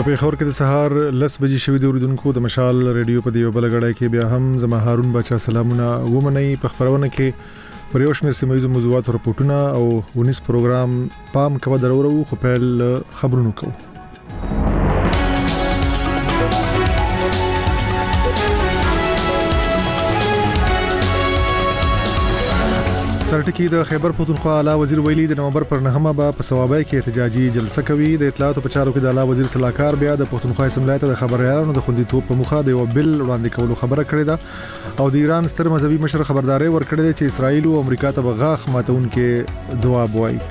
په پیښور کې د سهار 10 بجې شوې د اوریدونکو د مشال ریډیو په دیو بلګړای کې بیا هم زما هارون بچا سلامونه ومني په خبرونه کې پر یو شمېر سیمه ییزو موضوعات راپورټونه او 19 پروګرام پام کوي درورو خو په خبرونو کوو. سرټکی د خیبر پختونخوا اعلی وزیر ویلي د نومبر پر 9مه په ثوابای کې احتجاجي جلسه کوي. د اطلاعاتو په چارو کې د اعلی وزیر صلاحکار بیا د پختونخوا اسمبلی ته د خبريالانو د خوندیتوب په مخه د یو بل وړاندې کولو خبره کړې ده او د ایران ستر مذهبي مشر خبرداري ورکړې ده چې اسرائیل او امریکا ته بغاخ ماتونکو جواب وایي.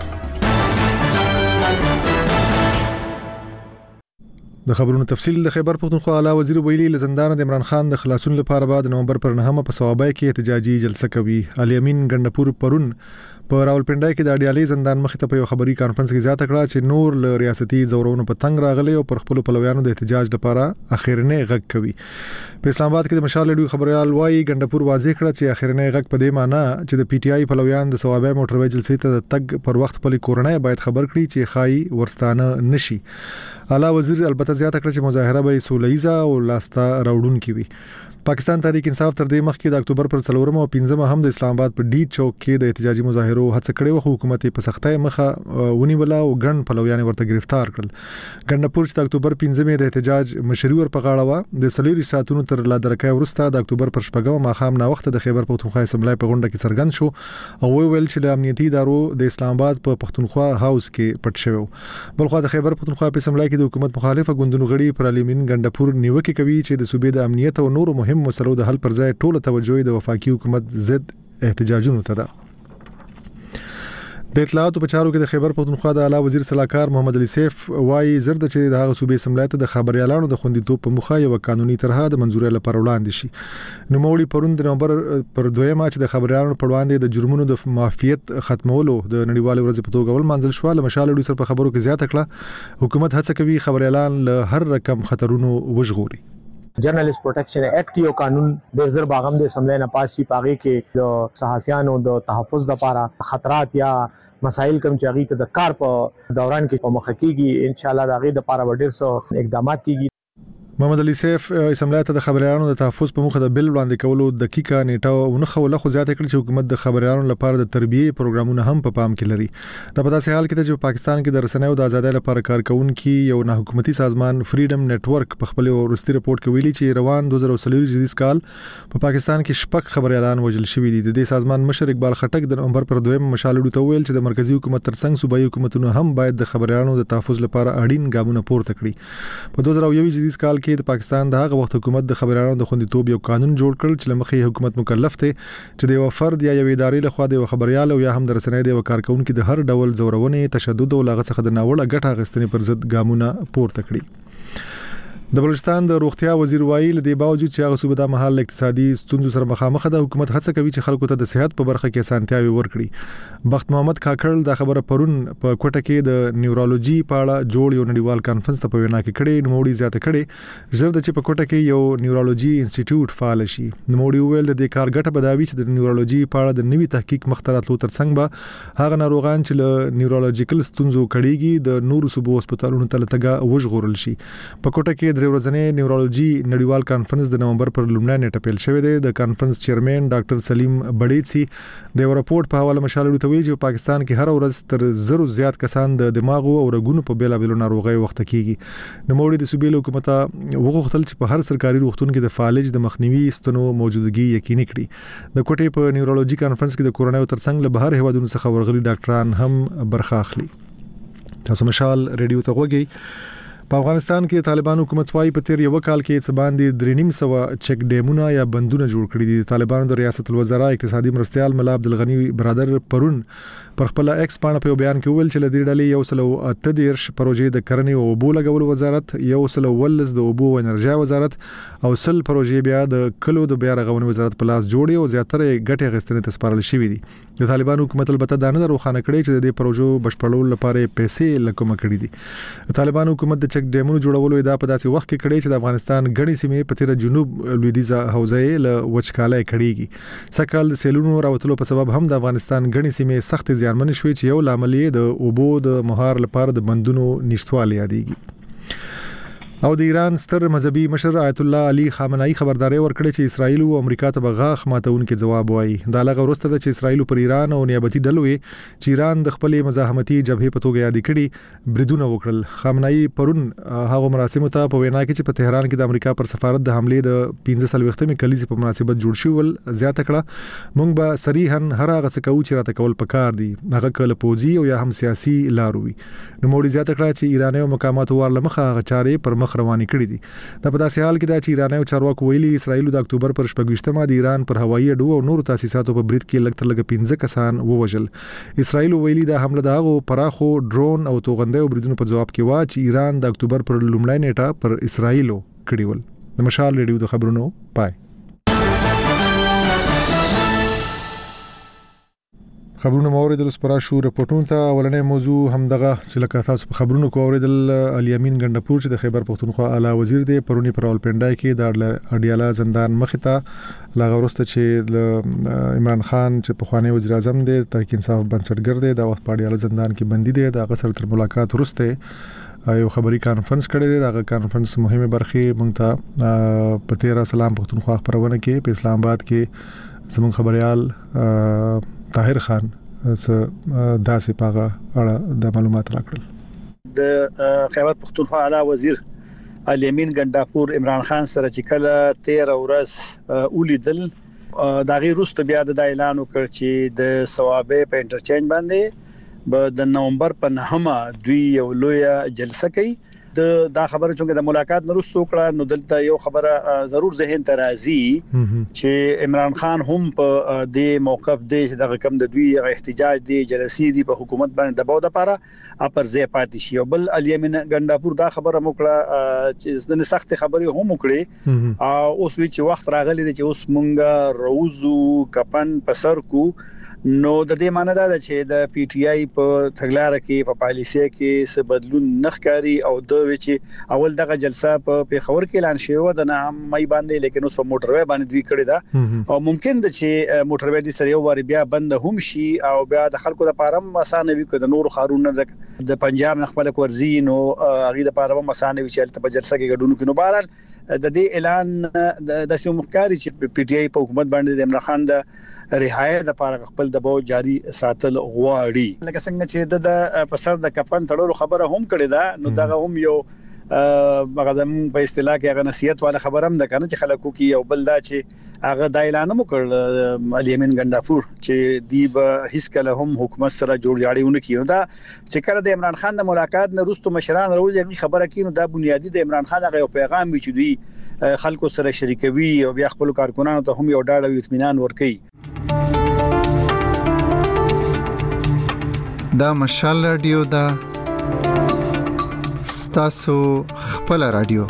د خبرونو تفصیل د خیبر پختونخوا اعلی وزیر ویلي لزندان د عمران خان د خلاصون لپاره بعد نومبر پر 9مه په ثوابای کې احتجاجي جلسه کوي. علي امین ګندپور پرون په راولپنډای کې د اډیالي زندان مخ ته په یو خبري کانفرنس کې زیاته کړه چې نور له ریاستي زورونو په تنګ راغلي او پر خپل پلویانو د احتجاج لپاره اخیرنه غږ کوي. په اسلام آباد کې د مشال ریډیو خبريال وایي ګندپور واضح کړه چې اخیرنه غږ په دې معنی چې د پی ټی آی پلویان د ثوابای موټروي جلسې ته د تګ پر وخت په کورنۍ باید خبر کړي چې خای ورستانه نشي. اعلی وزیر البته زیاته کړه چې مظاهره به سولهیزه او لاسته راوړونکې وي. پاکستان تحریک انصاف تر دې مخکې د اکتوبر پر 4 او 15 هم د اسلام آباد په ډی چوک کې د احتجاجي مظاهرو هڅه کړې و. حکومت په سختۍ مخه ونیوله او ګڼ پلویان ورته گرفتار کړل. ګندپور چې د اکتوبر 15 د احتجاج مشري ور په غاړه و د سلیری ساتونو تر لا درکې ورسته د اکتوبر پر 4 ماخام نا وخت د خیبر پختونخوا اسمبلی په غونډه کې څرګند شو او ویل چې د امنیتي ادارو د اسلام آباد په پختونخوا هاوس کې پټ شوی. بلخو د خیبر پختونخوا په اسمبلی کې د حکومت مخالفه ګوندونو غړي پر الیمین ګندپور نیوکه کوي چې د صوبې د امنیت او نور مهم مسلو د حل پر ځای ټوله توجه د وفاقي حکومت ضد احتجاجونو ته ده. د اطلاعاتو په چارو کې د خیبر پختونخوا د اعلی وزیر صلاحکار محمد علي سیف وايي زرد چې د هغه صوبې اسمبلی ته د خبريالانو د خوندیتوب په مخه یو قانوني طرحه د منځوري لپاره وړاندې شي. نو موړي پرون د نومبر پر 2مه چې د خبريالانو په وړاندې د جرمونو د معافیت ختمولو د نړیوال ورځ په توګه ول منځل شو. له مشال ډیو سره په خبرو کې زیاته کړه حکومت هڅه کوي خبريالان له هر رقم خطرونو وژغوري. جرنالست پروټیکشن ایکټ یو قانون د زر باغم د اسمبلی نه پاس شي پاغي کې د صحافیانو د تحفظ لپاره خطرات یا مسائل کوم چې هغه ته د کار په دوران کې په مخ کېږي ان شاء الله د هغه لپاره ډېر څه اقدامات کیږي. محمد علي سیف اسمبلی ته د خبريالانو د تحفظ په مخه د بل وړاندې کولو دقیقه نیټه ونه خوله خو زیاته کړي چې حکومت د خبريالانو لپاره د تربیه پروګرامونه هم په پام کې لري. دا په داسې حال کې چې پاکستان کې د رسنیو د ازادۍ لپاره کارکونکو یو نه حکومتي سازمان فریډم نتورک په خپل ورستي رپورت کې ویلي چې روان 2023 کال په پاکستان کې شپږ خبريالان وژل شوي دي. د دې سازمان مشر اقبال خټک د نومبر پر 2 مشال ډیو ته ویل چې د مرکزی حکومت ترڅنګ صوبایي حکومتونو هم باید د خبريالانو د تحفظ لپاره اړین ګامونه پورته کړي. په 2021 کال کې د پاکستان د هغه وخت حکومت د خبريالانو د خوندیتوب یو قانون جوړ کړ چې لمخې حکومت مکلف دی چې د یو فرد یا یو ادارې له خوا د خبريال او یا هم د رسنۍ د کارکونکو د هر ډول زورونې تشدد او لغه څخه د ناوړه ګټه اخیستنې پر ضد ګامونه پورته کړي. د بلوچستان د روغتیا وزیر وایي لدې باوجود چې هغه صوبه د محل اقتصادي ستونزو سره مخامخ ده حکومت هڅه کوي چې خلکو ته د صحت په برخه کې اسانتیاوي ورکړي. بخت محمد کاکړ د خبره پرون په کوټه کې د نیورولوژي په اړه جوړ یو نړیوال کانفرنس ته په وینا کې کړي. نوموړي زیاته کړي زرد چې په کوټه کې یو نیورولوژي انسټیټیوټ فعال شي. نوموړي ویل د دې کار ګټه بداوي چې د نیورولوژي په اړه د نوي تحقیق مختراتلو ترڅنګ به هغه ناروغان چې له نیورولوژیکل ستونزو کړيږي د نورو صوبو هسپتالونو ته لټګه وژغورل شي. په کوټه کې درې ورځې نیورولوژي نړیوال کانفرنس د نومبر پر لومړۍ نیټه پیل شوې ده. د کانفرنس چیرمن ډاکټر سلیم بډیڅي د یو راپورټ په حواله مشال ډیو ته ویلي چې پاکستان کې هر ورځ تر 100 زیات کسان د دماغ او رګونو په بیلابېلو ناروغیو وخت کېږي. نوموړي د صوبې حکومت وغوښتل چې په هر سرکاري روغتون کې د فالج د مخنیوي ستنو موجودګي یقیني کړي. د کوټې په نیورولوژي کانفرنس کې د کورونایو ترڅنګ له بهر هیوادونو څخه ورغلي ډاکټران هم برخه اخلي. تاسو مشال ریډیو ته وګورئ. په افغانستان کې طالبان حکومت وايي په تیر یو کال کې څه باندې 3.5 چک ډیمونه یا بندونه جوړ کړي دي. طالبانو د ریاست الوزرا اقتصادي مرستيال ملا عبدالغنی برادر پرون پر خپل ایکس باندې په بیان کې ویل چې لدې ډلې یو سلو 13 پروژې د کرنې او اوبو لګولو وزارت، یو سلو ولز د اوبو او انرژي وزارت او سل پروژې بیا د کلو د بیا رغونې وزارت په لاس جوړي او زیاتره ګټه غستنې ته سپارل شوې دي. د طالبان حکومت البته دا نه روښانه کړي چې د دې پروژو بشپړولو لپاره پیسې لکوم کړي دي. طالبان حکومت د چک ډیمونو جوړولو ادعا په داسې وخت کې کړي چې د افغانستان غړي سیمې په تیر جنوب لویدیځه حوزه له وچکالۍ کړيږي. سکهال د سیلونو راوتلو په سبب هم د افغانستان غړي سیمې سخت زیانمن شوې چې یو لامل یې د اوبو د مهار لپاره د بندونو نشټوالي یادېږي. او د ایران ستر مذهبي مشر آیت الله علي خامنه‌ای خبرداري ورکړه چې اسرائیل او امریکا ته بغاخ ماتونکو جواب وایي. دا لغه ورسته د اسرائیل پر ایران او نیابتي ډلوي چې ایران د خپل مزاحمتي جبهه په توګه یاد کړي بریدونه وکړل. خامنه‌ای پرون هغه مراسم ته په وینا کې چې په تهران کې د امریکا پر سفارت د حمله د 15 کلیزې په مناسبت جوړ شول زیاته کړه مونږ به صریحاً هر هغه څه کوو چې راته کول پکار دي هغه کله پوځي او یا هم سیاسي لاروي. نو موږ زیاته کړه چې ایراني مقامات ورله مخه هغه چارې پر رواني کړی دي. دا په داسې حال کې دا چې ایراني چارواکو ویلي اسرائیل د اکتوبر پر 28مه د ایران پر هوایي اډو او نورو تاسیساتو په برید کې لږ تر لږه 15 کسان ووژل. اسرائیل ویلي دا حمله دغه پراخو ډرون او توغندې بریدونو په جواب کې وا چې ایران د اکتوبر پر لومړی نیټه پر اسرائیل کړی ول. د مشال ریډیو د خبرونو پای. خبرونه موریدل سپرا شو رپورټونو ته ولنې موضوع هم دغه چې لکه تاسو په خبرونو کو اوریدل الیمین ګندپور چې د خیبر پختونخوا اعلی وزیر دی پرونی پر اولپنډای کې د اډیالا زندان مخته لاغورسته چې عمران خان چې په خوانی وزیر اعظم دی تحریک انصاف بنسټګر دی د وخت په اډیالا زندان کې بندي دی د غسر تر ملاقات ورسته یو خبري کانفرنس کړی دی. دا کانفرنس مهمه برخه مونږ ته په 13 سلام پختونخوا خبرونه کې په اسلام آباد کې زمون خبريال طاهر خان داسې پاغه اړه د معلومات راکړل. د خیبر پختونخوا اعلی وزیر الیمین ګنداپور عمران خان سره چې کله 13 ورځ ولیدل دا غیر روست بیا د اعلان وکړ چې د ثوابه په انټرچینج باندې د نومبر په 9مه دوی یو لوی جلسه کوي. دا خبره چې د ملاقات نرسو کړه نو دلته یو خبره ضرور ذهن ته راځي چې عمران خان هم په دې موقف دی د کم د دوی احتجاج دی جلسې دی په حکومت باندې دباو د پاره اپر زی پاتې شي. بل الیمین ګنداپور دا خبره موکړه چې د سخت خبرې هم وکړي او اوس وی چې وخت راغلی دی چې اوس مونږه روزو کپن پسر کو نو د دې معنی دا چې د پی ټی آی په تګلارې کې په پالیسي کې څه بدلون نخکاری او د چې اول دغه جلسه په پیښور کې اعلان شوی د نه مې باندې لیکن اوس موټروي باندې دوی کړی دا او ممکن د چې موټروي د سره یو واری بیا بند هم شي او بیا د خلکو لپاره اسانه وي کده نور خارونه د پنجاب نخبل کورزي نو هغه لپاره اسانه وي چې په جلسه کې ګډون کینو بهرال د دې اعلان د سیمو مخکاري چې پی ټی آی په حکومت باندې د عمران خان د رهایی د لپاره خپل دباو جاری ساتل غواړي. لکه څنګه چې د پسر د کفن تړلو خبره هم کړې ده نو دغه هم یو مقدم په اصطلاح کې هغه نصیحت والا خبره هم ده کنه چې خلکو کې یو بل دا چې هغه د اعلان وکړ الیمین ګنداپور چې دی به هیڅ کله هم حکومت سره جوړ جاړیونه کیو دا چې کله د عمران خان د ملاقات نه وروسته مشران راوځي خبره کینو دا بنیادی د عمران خان هغه پیغام وی چې دوی خلکو سره شریکوي او بیا خپل کارکونانو ته هم یو ډاډ او اطمینان ورکړي. دا مشال رادیو دا ستاسو خپل رادیو.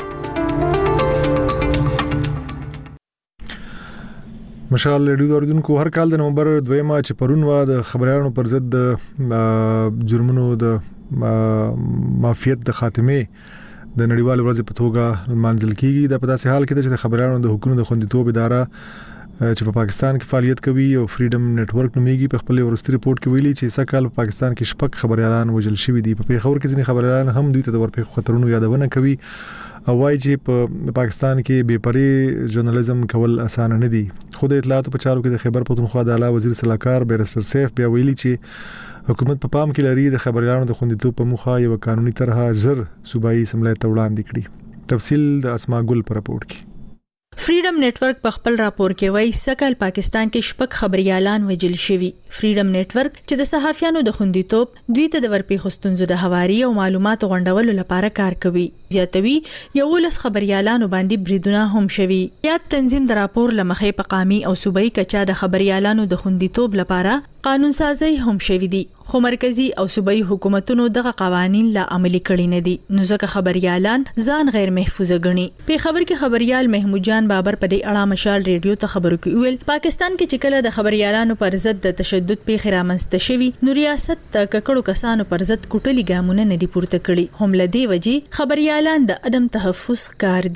مشال رادیو اوریدونکو هر کال د نومبر 2 چې پرون وا د خبريالانو پر ضد جرمونو د مافیات د خاتمه د نړیوال ورځ په توګه منځل کیږي. د پداسې حال کې چې د خبريالانو د حقوقو د خوندیتوب اداره چې په پاکستان کې فعالیت کوي او فریډم نت ورک نوميږي په خپل ورستي ریپورت کې ویلي چې سکهال په پاکستان کې شپږ خبريالان وژل شوی دي. په پیښور کې ځینې خبريالان هم دوی ته د ورپېښو خطرونو یادونه کوي او وايي چې په پاکستان کې بے پرې ژورنالیزم کول اسانه نه دي. خو د اطلاعاتو په چارو کې د خیبر پختونخوا د اعلی وزیر صلاحکار بیرستر سیف بیا ویلي چې حکومت په پام کې لري د خبريالانو د خوندیتوب په موخه یو قانوني طرحه زر صوبایي اسمبلی ته وړاندې کړي. تفصیل د اسما ګل پر رپورت کې. فریډم نتورک په خپل راپور کې وایي سکهال پاکستان کې شپږ خبريالان وژل شوي. فریډم نتورک چې د صحافیانو د خوندیتوب دوی ته د ورپېښو ستونزو د هواري او معلوماتو غونډولو لپاره کار کوي. زیاتوي یو لس خبريالانو باندې بریدونه هم شوي. یاد تنظیم د راپور لمخې په قامي او صوبایي کچا د خبريالانو د خوندیتوب لپاره قانون سازي هم شوي دي خو مرکزی او صوبایي حکومتونو دغه قوانين لا عملي کړی نه دي نو ځکه خبريالان ځان غیر محفوظ غني. په خبر کې خبريال محمود جان بابر په دې اړه مشال ریډیو ته خبرو کې ویل پاکستان کې چې کله د خبريالانو پر ضد د تشدد پیښې رامنځته شوي نو ریاست د ککړو کسانو پر ضد کوټلي ګامونه نه دي پورته کړي. هم لدی وجي خبريالان د عدم تحفظ کار دي.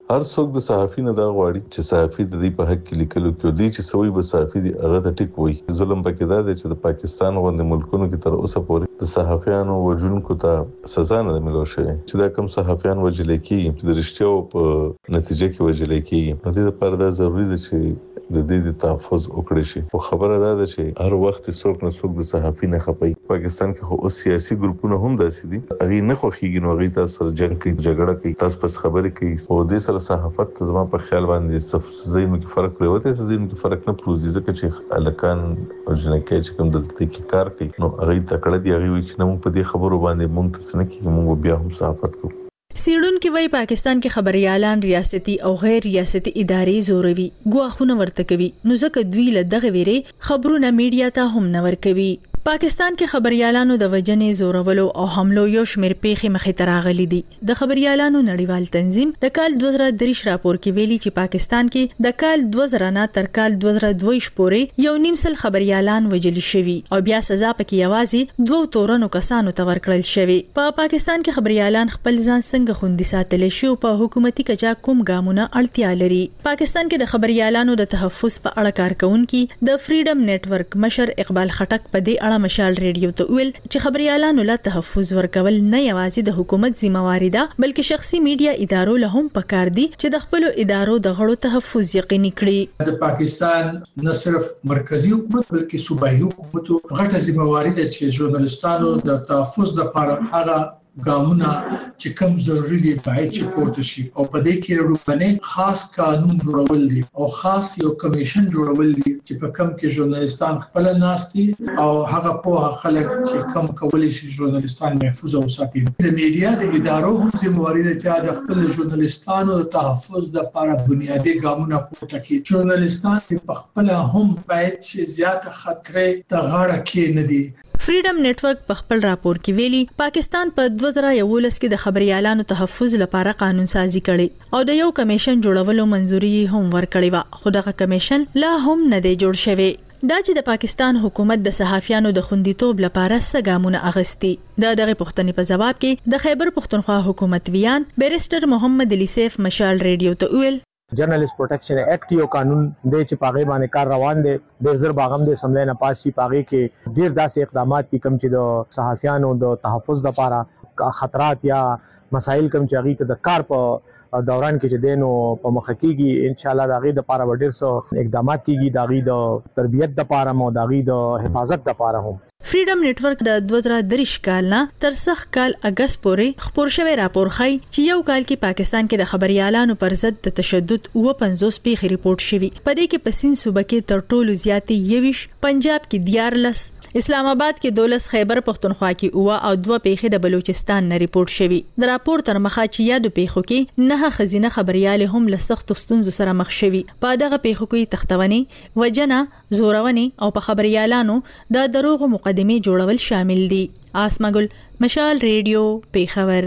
هر څوک د صحافي نه دا غواړي چې صحافي د دې په حق کې لیکلو کې دی چې سوي به صحافي دی هغه د ټیک وي. ظلم پکې دا دی چې د پاکستان غوندې ملکونو کې تر اوسه پورې د صحافیانو وژونکو ته سزا نه ملو شوې چې دا کم صحافیان وژل کېږي چې د رښتیاو په نتیجه کې وژل کېږي. نو دې لپاره دا ضروری دی چې د دې تحفظ وکړي شي. او خبره دا ده چې هر وخت څوک نه څوک د صحافي نه خپي. پاکستان کې خو سیاسي ګروپونه هم داسې دي هغه نه خوښيږي نو هغه تاسو سره جنگ کوي جګړه کوي تاسو پس خبرې کوي. او د سره صحافت زما په خیال باندې زینو کې فرق پروته زینو کې فرق نه پروزي ځکه چې الکان او جنکه چې کوم دلته کې کار کوي نو هغه تکړه دی هغه چې نو په دې خبرو باندې مونږ څه نه کوي مونږ بیا هم صحافت کوو. سیړون کې وای پاکستان کې خبريالان ریاستي او غیر ریاستي ادارې زوروي ګواخونه ورته کوي نو ځکه دوی له دغه ویره خبرونه میډیا ته هم نور کوي. پاکستان کې خبريالانو د وجنې زورولو او حملو یو شمېر پیښې مخې ته راغلي دي. د خبريالانو نړیوال تنظیم د کال 2023 راپور کې ویلي چې پاکستان کې د کال 2000 نه تر کال 2022 پورې 1.5 خبريالان وژل شوي او بیا سزا پکې یوازې 2 تورنو کسانو ته ورکړل شوی. په پاکستان کې خبريالان خپل ځان څنګه خوندي ساتل شي او په حکومتي کچا کوم ګامونه اړتیا لري. پاکستان کې د خبريالانو د تحفظ په اړه کارکونکو د فریډم نتورک مشر اقبال خټک په دې مشال ریډیو ته ویل چې خبريالانو له تحفظ ورکول نه یوازې د حکومت ذمہواری ده بلکې شخصي میډیا ادارو له هم پکار دي چې د خپل ادارو د غړو تحفظ یقیني کړي. د پاکستان نه صرف مرکزی حکومت بلکې صوبایي حکومت غټه ذمہواری ده چې ژورنالستانو د تحفظ لپاره هغه ګامونه چې کم ضروري دي باید چې پورته شي او په دې کې روبنه خاص قانون جوړول دي او خاص یو کمیشن جوړول دي چې په کم کې ژورنالستان خپل ناستي او هغه په خلک چې کم کولای شي ژورنالستان محفوظ او ساتي. د میډیا د ادارو هم ذمہواری ده چې د خپل ژورنالستانو د تحفظ لپاره بنیادی ګامونه پورته کړي. ژورنالستان په خپل هم باید چې زیاته خطرې ته غاړه کې نه دي. فریډم نتورک په خپل راپور کې ویلي پاکستان په 2011 کې د خبريالانو تحفظ لپاره قانون سازي کړي او د یو کمیشن جوړولو منځوري هم ورکړې و خو دغه کمیشن لا هم نه دی جوړ شوی. دا چې د پاکستان حکومت د صحافیانو د خوندیتوب لپاره سګامونه اغستي. دغه پښتنې په جواب کې د خیبر پښتونخوا حکومت ویان بیرسټر محمد علي سیف مشال ریډیو ته ویل جرنالست پروټیکشن ایکټ یو قانون دی چې پاغه باندې کار روان دی. ډیر زر باغم د اسمبلی نه پاس شي پاغه کې ډیر داسې اقدامات دي کوم چې د صحافیانو د تحفظ لپاره خطرات یا مسایل کوم چې هغه ته د کار په دوران کې چې دینو په مخ کېږي ان شاء الله د غي د لپاره ډیر څه اقدامات کیږي د غي د تربيت د لپاره مو د غي د حفاظت لپاره هم. فریډم نتورک د 2023 کال نه تر سخ کال اگست پورې خبر شوی راپور خای چې یو کال کې پاکستان کې د خبريالانو پر ضد د تشدد 50 پیښې ریپورت شوی. په دې کې پسین صوبه کې تر ټولو زیاتې 20 پنجاب کې 14 اسلام آباد کې 12 خیبر پښتونخوا کې او 2 پیښې د بلوچستان نه ریپورت شوی. د راپور تر مخه چې یادو پیښو کې نه خزینه خبريال هم له سخت ستونزو سره مخ شوی. په دغه پیښو کې تختونی وجنه زورونی او په خبريالانو د دروغ مقدمه جوړول شامل دي. آسمګل مشال ریډیو پیښور.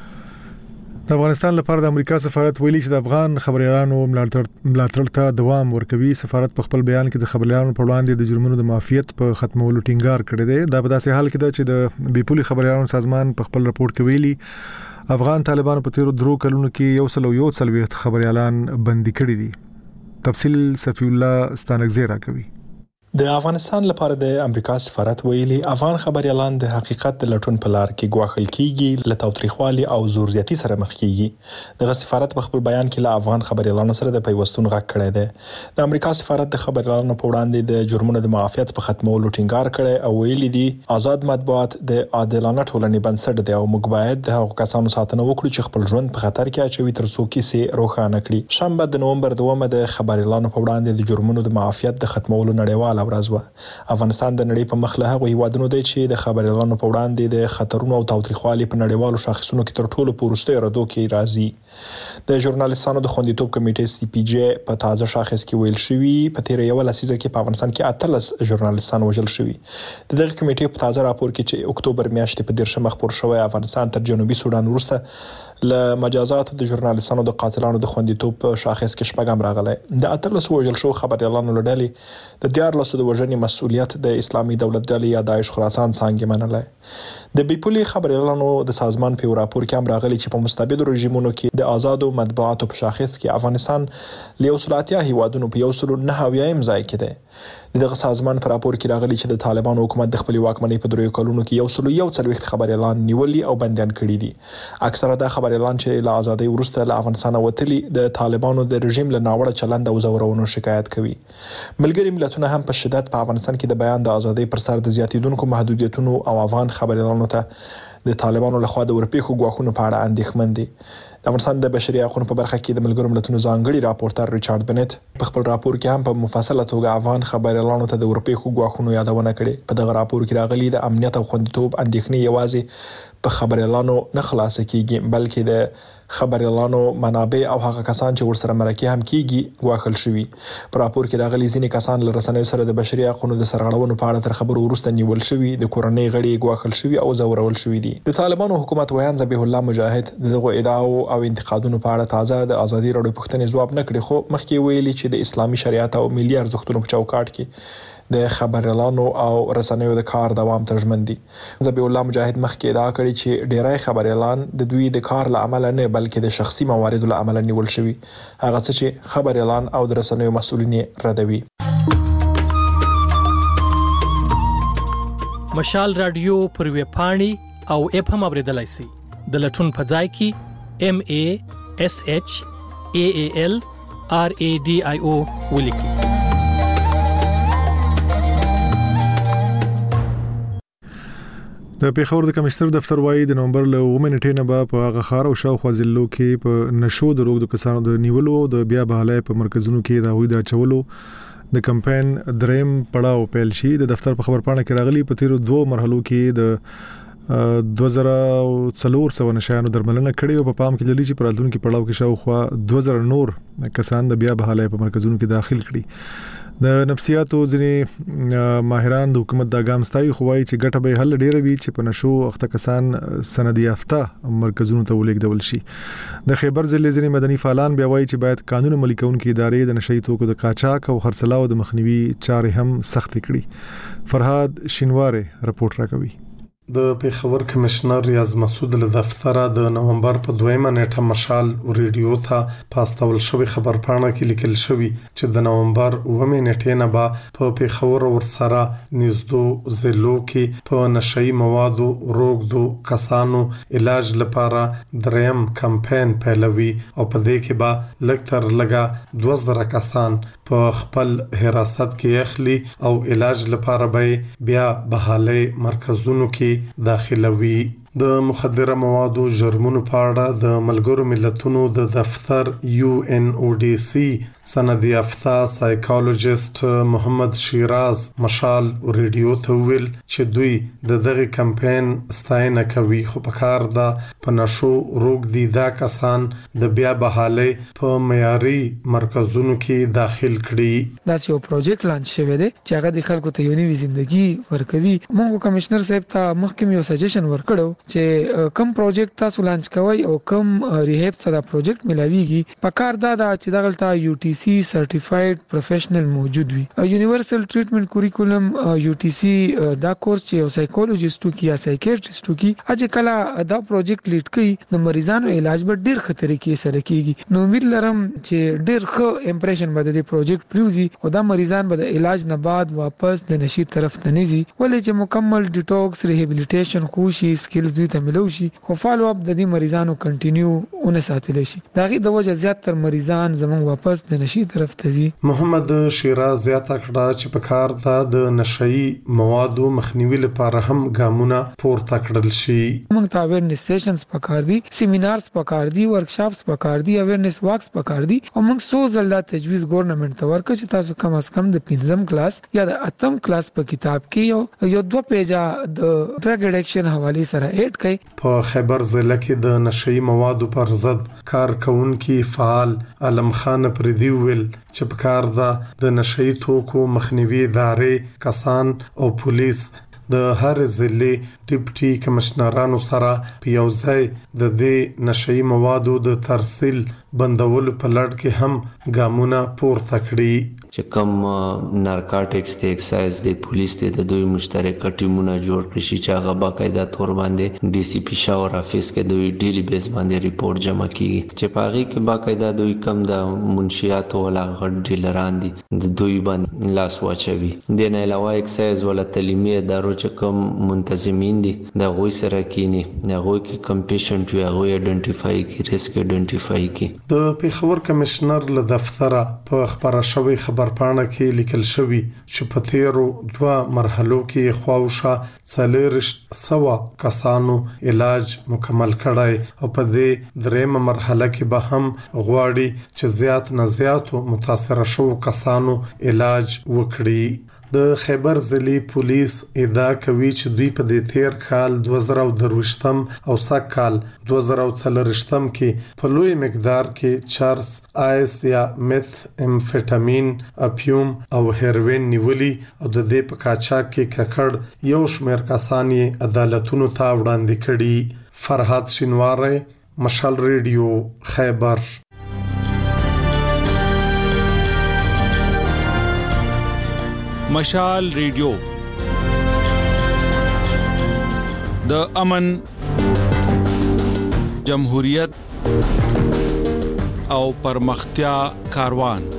د افغانستان لپاره د امریکا سفارت ویلي چې د افغان خبريالانو ملاتړ ته دوام ورکوي. سفارت په خپل بیان کې د خبريالانو په وړاندې د جرمونو د معافیت په ختمولو ټینګار کړی دی. دا په داسې حال کې ده چې د بیپولي خبريالانو سازمان په خپل راپور کې ویلي افغان طالبانو په تیرو درو کلونو کې 140 خبريالان بندي کړي دي. تفصیل صفی الله ستانکزی راکوي. د افغانستان لپاره د امریکا سفارت ویلي افغان خبريالان د حقیقت د لټون په لار کې ګواښل کیږي له تاوتریخوالي او زور زیاتی سره مخ کیږي. د سفارت په خپل بیان کې له افغان خبريالانو سره د پیوستون غږ کړی دی. د امریکا سفارت د خبريالانو په وړاندې د جرمونو د معافیت په ختمولو ټینګار کړی او ویلي دي آزاد مطبوعات د عادلانه ټولنې بنسټ دی او موږ باید د هغو کسانو ساتنه وکړو چې خپل ژوند په خطر کې اچوي تر څو کیسې روښانه کړي. شنبه د نومبر 2 د خبريالانو په وړاندې د جرمونو د معافیت د ختمولو نړیواله ورځ و. افغانستان د نړۍ په مخ له هغو هیوادونو دی چې د خبريالانو په وړاندې د خطرونو او تاوتریخوالي په نړیوالو شاخصونو کې تر ټولو پورسته ردو کې راځي. د ژورنالستانو د خوندیتوب کمیټې سی پی جی په تازه شاخص کې ویل شوی په تیر یو لسیزه کې په افغانستان کې 18 ژورنالستان وژل شوی. د دغه کمیټې په تازه راپور کې چې اکتوبر میاشتې په 10 مخ پور شوی افغانستان تر جنوبي سودان وروسته له مجازات د ژورنالستانو د قاتلانو د خوندیتوب په شاخص کې شپږم راغلی. د 18 وژل شو خبريالانو لړلې د 14 د وژنې مسؤلیت د اسلامي دولت ډلې یا داعش خراسان څنګه منلای. د بیپولي خبريالانو د سازمان په راپور کې هم راغلي چې په مستبد رژیمونو کې د آزادو مطبوعاتو په شاخص کې افغانستان له 180 هیوادونو په 109 ځای کې دی. دغه سازمان په راپور کې راغلي چې د طالبانو حکومت د خپل واکمنۍ په 3 کلونو کې 141 خبريالان نیولي او بنديان کړي دي. اکثره د خبريالان چې له ازادۍ وروسته له افغانستان وتلي د طالبانو د رژیم له ناوړه چلند او زورونو شکایت کوي. ملګری ملتونه هم په شدت په افغانستان کې د بیان د ازادۍ پر سر د زیاتیدونکو محدودیتونو او افغان خبريالانو ته د طالبانو لخوا د ورپېښو غواخونو په اړه اندېښمن دي. د افغانستان د بشري حقوقو په برخه کې د ملګرو ملتونو ځانګړي راپورټر ریچارډ بنت په خپل راپور کې هم په مفصله توګه افغان خبريالانو ته د ورپېښو غواخونو یادونه کړې. په دغه راپور کې راغلي د امنیت او خوندیتوب اندېښنې یوازې په خبريالانو نه خلاص کیږي بلکې د خبريالانو منابع او هغه کسان چې ورسره مرکه هم کیږي غواخل شوی. په راپور کې راغلي ځینې کسان له رسنیو سره د بشري حقوقو د سرغړونو په اړه تر خبرو وروسته نیول شوی، د کورنۍ غړي غواخل شوی او زورول شوی دي. د طالبانو حکومت ویان ذبیح الله مجاهد دغه ادعاو او انتقادونو په اړه تازه د ازادي راډیو پوښتنې ځواب نه کړی، خو مخکې ویلي چې د اسلامي شریعت او ملي ارزښتونو په چوکاټ کې د خبريالانو او رسنیو د کار دوام تضمین دي. ذبیح الله مجاهد مخکې ادعا کړې چې ډیری خبريالان د دوی د کار له عمله نه بلکې د شخصي مواردو له عمله نیول شوی، هغه څه چې خبريالان او د رسنیو مسؤلین ردوي. مشال رادیو پر ویب پاڼې او اپ هم اوریدلای شئ. د لټون په ځای کې MASHALRADIO ولیکئ. د پیښور د کمشنر دفتر وايي د نومبر له 9 نیټې نه به په هغه ښار او شاوخوا ضلعو کې په نشو د روغ د کسانو د نیولو او د بیا بحالۍ په مرکزونو کې د هوی د چولو د کمپاین دریم پړاو پیل شي. د دفتر په خبرپاڼه کې راغلي په تیرو 2 مرحلو کې د 2400 نشانو درملنه کړې او په پام کې لري چې په راتلونکي پړاو کې شاوخوا 2000 نور کسان د بیا بحالۍ په مرکزونو کې داخل کړي. د نفسیاتو ځینې ماهران د حکومت د ګام ستایي خوایي چې ګټه به حل ډیره وي چې په نشو اخته کسان سند یافته مرکزونو ته ولیږدول شي. د خیبر ضلع ځینې مدني فعالان بیا وایي چې باید قانون عملي کوونکي ادارې د نشئی توکو د قاچاق او خرڅلاو د مخنیوي چارې هم سخت کړي. فرهاد شینواره رپورټ راکوي. د پیښور کمشنر ریاض مسعود له دفتر د نومبر په 2 نیټه مشال ریډیو ته پاستول شوی خبرپاڼه کې لیکل شوی چې د نومبر 9 نیټې نه به په پیښور ورسره نږدو ضلعو کې په نشئی موادو روغدو کسانو علاج لپاره دریم کمپاین پیلوي او په دې کې به لکتر لګا 2000 کسان په خپل حراست کې اخلي او علاج لپاره به بیا بحالۍ مرکزونو کې داخلوي. د مخدره موادو جرمونو په اړه د ملګرو ملتونو د دفتر UNODC سند یافته سایکالوجیست محمد شیراز مشال ریډیو ته ویل چې دوی د دغه کمپاین ستاینه کوي، خو په کار د پنشو روغ دي دا کسان د بیا بحالۍ په معیاري مرکزونو کې داخل کړي. دا یو پروجیکټ لانچ شوی دی چې هغه د خلکو ته یو نوې ژوندۍ ورکوي. موږ کمشنر صاحب ته مخکې یو سجیشن ورکړو چې کم پروجیکټ تاسو لانچ کوي او کم ریهاب سره پروجیکټ ملاويږي. په کار دا چې دغلطه UTC سرټیفاید پروفیشنل موجود وي. یونیورسل ټریټمنټ کوریکولم UTC دا کورس چې یو سایکولوژیستو کې یا سایکیاټریستو کې اجه کله دا پروجیکټ لیډ کوي د مریضانو علاج به ډیر خطرې کې سره کیږي. نو امید لرم چې ډیر ښه امپریشن به د پروجیکټ پریوزي او دا مریضان به د علاج نه بعد واپس د نشي طرف ته نزي، ولې چې مکمل ډیټاکس ریهابلیټیشن خوشي سکلز دوی ته ملو شي خو فالو اپ د دې مریضانو کنټینیو اون ساتل شي. داغي د وجه زیات تر مریضان زمون واپس د نشي طرف ته ځي. محمد شیراز زیاته کړه چې په کار د نشئی موادو مخنیوي لپاره هم ګامونه پورته کړل شي. موږ ته اویرنس سیشنز پکار دي، سیمینارز پکار دي، ورکشاپس پکار دي، اویرنس واکس پکار دي او موږ سو زله تجویز ګورنمنت ته ورکړ چې تاسو کم از کم د 5م کلاس یا د 8م کلاس په کتاب کې یو 2 پیجا د ډرګ اډکشن حواله سره اډ کړئ. په خیبر ضلع کې د نشئی موادو پر ضد کارکونکي فعال علم خان پردي ویل چې په کار د نشئی توکو مخنیوي ادارې کسان او پولیس د هر ضلع ډیپټي کمشنرانو سره په یو ځای د دې نشئی موادو د ترسیل بندولو په لړ کې هم ګامونه پورته کړي. چې کوم نارکاټکس د ایکسایز د پولیس د دوی مشترکه ټیمونه جوړ کړي چې هغه باقاعده تور باندې ډي سي پی شاور افیس کې دوی ډیلی بیس باندې ریپورت جمع کیږي چې پاغي کې باقاعده دوی کم د منشیات ولا غټ ډیلران دي د دوی باندې لاس واچوي. د نه علاوه ایکسایز ولا تعلیمي ادارو چې کوم منتظمین دي د غوي سره کینی د غوي کې کم پیشنټ وي هغه ایډنټیفای کی ریسک ایډنټیفای کی. د پیښور کمشنر له دفتره په خبره شوی خبرپاڼه کې لیکل شوی چې په تیرو 2 مرحلو کې خواوشه 400 کسانو علاج مکمل کړای او په دې درېمه مرحله کې به هم غواړي چې زیات نه زیات متاثر شو کسانو علاج وکړي. د خیبر ضلعي پولیس ادعا کوي چې دوی په دې تیر کال 2023 او سږ کال 2024 کې په لوی مقدار کې چرس آیس یا میث امفیټامین اپیوم او هیروین نیولي او د دې په قاچاق کې ککړ یو شمېر کسان یې عدالتونو ته وړاندې کړي. فرحات شینواری، مشال ریډیو، خیبر. مشال ریډیو د امن، جمهوریت او پرمختیا کاروان.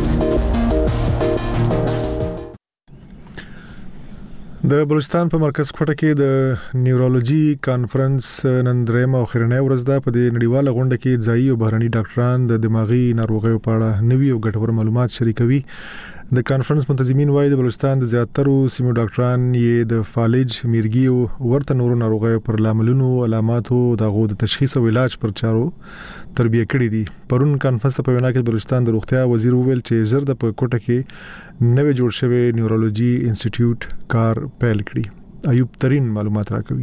د بلوچستان په مرکز کوټه کې د نیورولوژي کانفرنس نن درېمه او اخرنۍ ورځ ده. په دې نړیواله غونډه کې ځایي او بهرني ډاکټران د دماغي ناروغیو په اړه نوي او ګټور معلومات شریکوي. د کانفرنس منتظمین وايي د بلوچستان د زیاترو سیمو ډاکټران یې د فالج، میرګي او ورته نورو ناروغیو پر لاملونو، علاماتو، دغه د تشخیص او علاج پر چارو تربیه کړې دي. پرون کانفرنس په وینا کې بلوچستان د روغتیا وزیر وویل چې زر د کوټه کې نوې جوړ شوی نیورولوژي انسټیټیوټ کار پیل کړي. ایوب ترين معلومات راکوي.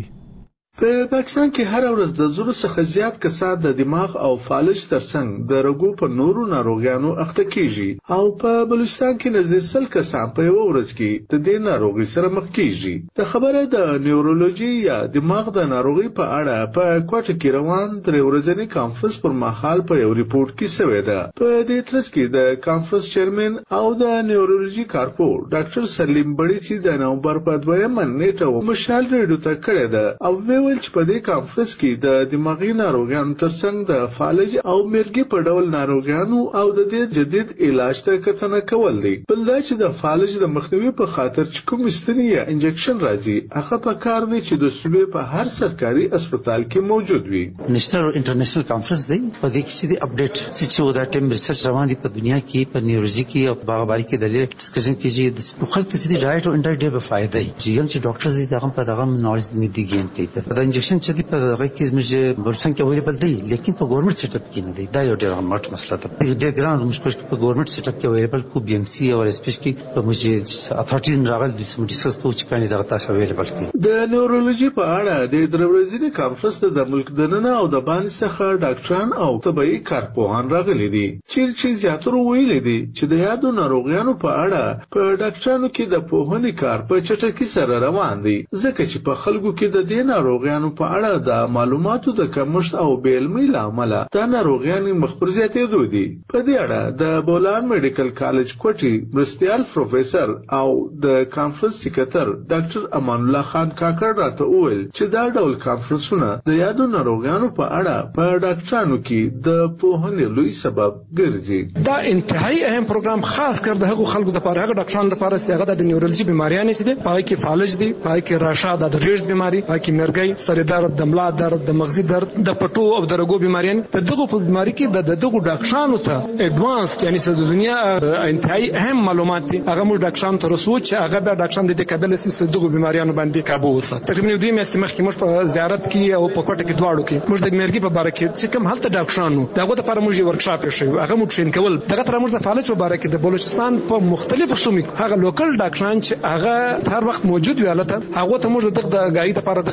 په پاکستان کې هر ورځ د زرو څخه زیات کسان د دماغ او فالج ترڅنګ د رګو په نورو ناروغیانو اخته کیږي او په بلوچستان کې نږدې 100 کسان په یو ورځ کې د دې ناروغي سره مخ کیږي. د خبره د نیورولوژي یا دماغ د ناروغي په اړه په کوټه کې روان 3 ورځنی کانفرنس پر مهال په یو ریپورت کې شوې ده. په دې ترڅ کې د کانفرنس چیرمن او د نیورولوژي کارپو ډاکټر سلیم بړي چې د نومبر په 2 نیټه مشال ریډیو ته کړه ده او چې په دې کانفرنس کې د دماغي ناروغانو ترڅنګ د فالج او میرګي په ډول ناروغانو او د دې جدید علاج ته کتنه کول دي. بل دا چې د فالج د مخنیوي په خاطر چې کوم ستنې یا انجکشن راځي هغه په کار دی چې د صوبې په هر سرکاري هسپتال کې موجود وي. نېشنل او انټرنیشنل کانفرنس دی په دې کې چې اپډیټ چې دا ټیم ریسرچ روان دي په دنیا کې په نیورولوژي کې او باغباري کې د ډسکشن کېږي د خلکو ته چې ډایټ او انټر ډے په فائدہ دی چې چې ډاکټر دې دغه په دغه نالج دې ګین کوي. دا انجکشن چې په دغه کې زموږ بلوچستان کې اویلیبل دی لیکن په ګورنمنت سیټ اپ کې نه دی. دا یو ډېر غمټ مسله ده. ډېر ګران مشکل په ګورنمنت سیټ اپ کې اویلیبل کو بي ام سي او اسپیش کې په موږ اتھارټیز راغلي د ډیسکس کو چې کاني دغه تاسو اویلیبل کې. د نیورولوژي په اړه د درورځنی کانفرنس د ملک دننه او د باندې څخه ډاکټران او طبي کارپوهان راغلي دي چې زیاتره ویلي دي چې د یادو ناروغانو په اړه په ډاکټرانو کې د پوهنې کار په چټکۍ سره روان دي ځکه چې په خلکو کې د دې ناروغانو په اړه د معلوماتو د کمښت او بیلمي لامل دا ناروغیان مخبر زیاتېدو دي. په دې اړه د بولان میډیکل کالج کوټي مرستيال پروفیسور او د کانفرنس سکرټر ډاکټر امان الله خان کاکړ راته وویل چې دا ډول کانفرنسونه د یادو ناروغانو په اړه په ډاکټرانو کې د پوهنې لوی سبب ګرځي. دا انتهایی اهم پروګرام خاص کر د هغو خلکو لپاره هغه ډاکټرانو لپاره چې هغه د نیورولوژي بیماریاں چې دي پای کې فالج دي، پای کې راشاد د ریډ بیماری، پای کې مرګي، سر درد، د ملا درد، د مغزي درد، د پټو او د رګو بیماریاں د دغه په بیماری کې د دغه ډاکټرانو ته اډوانس یعنی د دنیا انتهایی اهم معلومات دي هغه موږ ډاکټرانو ته رسو چې هغه به ډاکټران د قابل سي دغه بیماریاں باندې काबू وساتي. تقریبا 2 میاشتې مخکې موږ په زیارت کې او په کوټه کې دواړو کې موږ د مرګي په اړه کې چې کوم هلته ډاکټرانو دغه لپاره موږ ورکشاپ شوی هغه موږ ټرین کول دغه تر موږ د فالج په اړه کې د بلوچستان په مختلفو سیمو هغه لوکل ډاکټران چې هغه هر وخت موجود وي هغه ته موږ د غاړي لپاره د علاج لپاره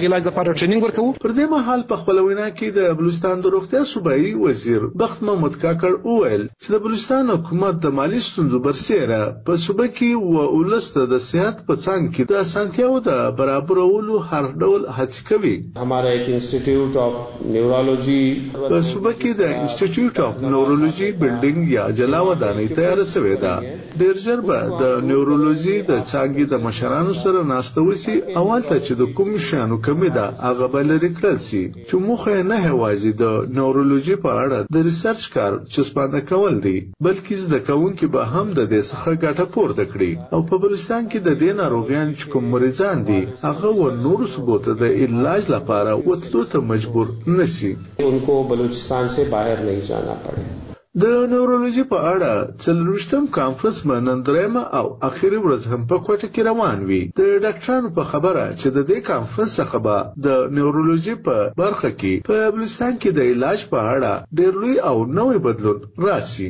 لپاره ټریننګ ورکوو. پر دې مهال په خپل وینا کې د بلوچستان د روغتیا صوبایي وزیر بخت محمود کاکړ وویل چې د بلوچستان حکومت د مالی ستونزو برسېره په صوبه کې ولسته د صحت په څنګ کې د اسانتیاو د برابرولو هر ډول هڅې کوي. हमारा एक इंस्टीट्यूट ऑफ न्यूरोलॉजी په صوبه کې د انسټیټیوټ اف نورولوژي بلډینګ یا جلا ودانۍ تیار شوې ده. ډېر ژر به د نورولوژي د څانګې د مشرانو سره ناسته وشي او هلته چې د کوم شیانو کمی ده هغه به لرې کړل شي چې موخه یې نه یوازې د نورولوژي په اړه د ریسرچ کار چسپانده کول دي بلکې زده کوونکي به هم د دې څخه ګټه پورته کړي او په بلوچستان کې د دې ناروغیانو چې کوم مریضان دي هغه و نورو صوبو د علاج لپاره وتلو ته مجبور نشي. उनको बलूचिस्तान से बाहर नहीं जाना पड़े. د نورولوژي په اړه 40م کانفرنس نن درېمه او اخیری ورځ هم په کوټه کې روان وي. د ډاکټرانو په خبره چې د دې کانفرنس څخه به د نورولوژي په برخه کې په بلوچستان کې د علاج په اړه ډېر لوی او نوې بدلون راشي.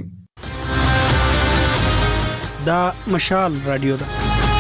دا مشال رادیو ده.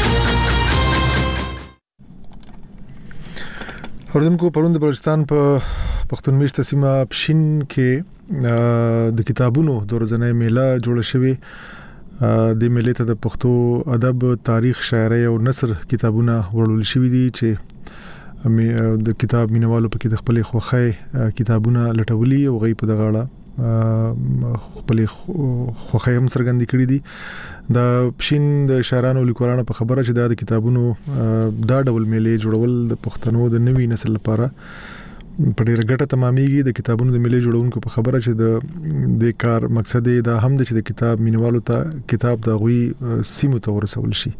اردوونکو پرون د بلوچستان په پښتون میشته سیمه پښین کې د کتابونو د ورځنۍ میله جوړه شوې. د میلې ته د پښتو ادب، تاریخ، شاعري او نثر کتابونه وړول شوي دي چې د کتاب مینوالو په کې د خپل خوخه کتابونه لټولي او غي په دغه اړه خپل خوخه هم څرګندې کړې دي. د پښین د شاعرانو لیکوالانو په خبره چې د کتابونو دا ډول میلې جوړول د پښتنو د نوي نسل لپاره په ډیره ګټه تمامېږي. د کتابونو د میلې جوړونکو په خبره چې د کار مقصد دا هم د چې د کتاب مینوالو ته کتاب د غوي سیمو ته ورسول شي.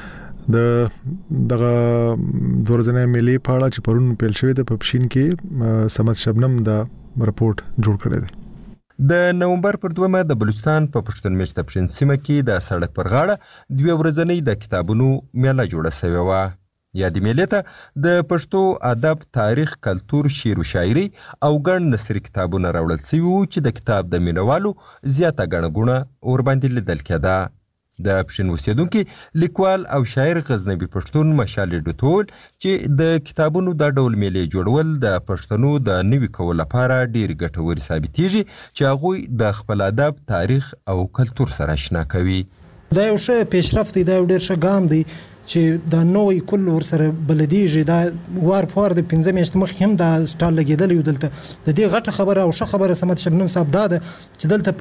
دغه دورځنې میلې په اړه چې پرون پیل شوې ده په پښین کې سمت شبنم دا رپورت جوړ کړی دی. د نومبر پر 2 د بلوچستان په پښتون میشته پښین سیمه کې د سړک پر غاړه دوه ورځنۍ د کتابونو میله جوړه شوې وه. یا د میلې ته د پښتو ادب، تاریخ، کلتور، شعر و شاعري او ګڼ نثري کتابونه راوړل شوي وو چې د کتاب د مینوالو زیاته ګڼه ګوڼه ورباندې لیدل کېده. د پښین اوسیدونکي لیکوال او شاعر غزنوي پښتون مشال ډوتول چې د کتابونو د ډول میلې جوړول د پښتنو د نوي کولو لپاره ډېر ګټور ثابتېږي چې هغوی د خپل ادب، تاریخ او کلتور سره آشنا کوي. دا یو ښه پیشرفت دی، دا یو ډېر ښه ګام دی چې دا نوې کل ورسره بلدیږي. دا وار په وار د 15 میاشتې مخکې هم دا سټال لګېدلی و. دلته د دې غټه خبره او ښه خبره سمت شبنم صاحب دا ده چې دلته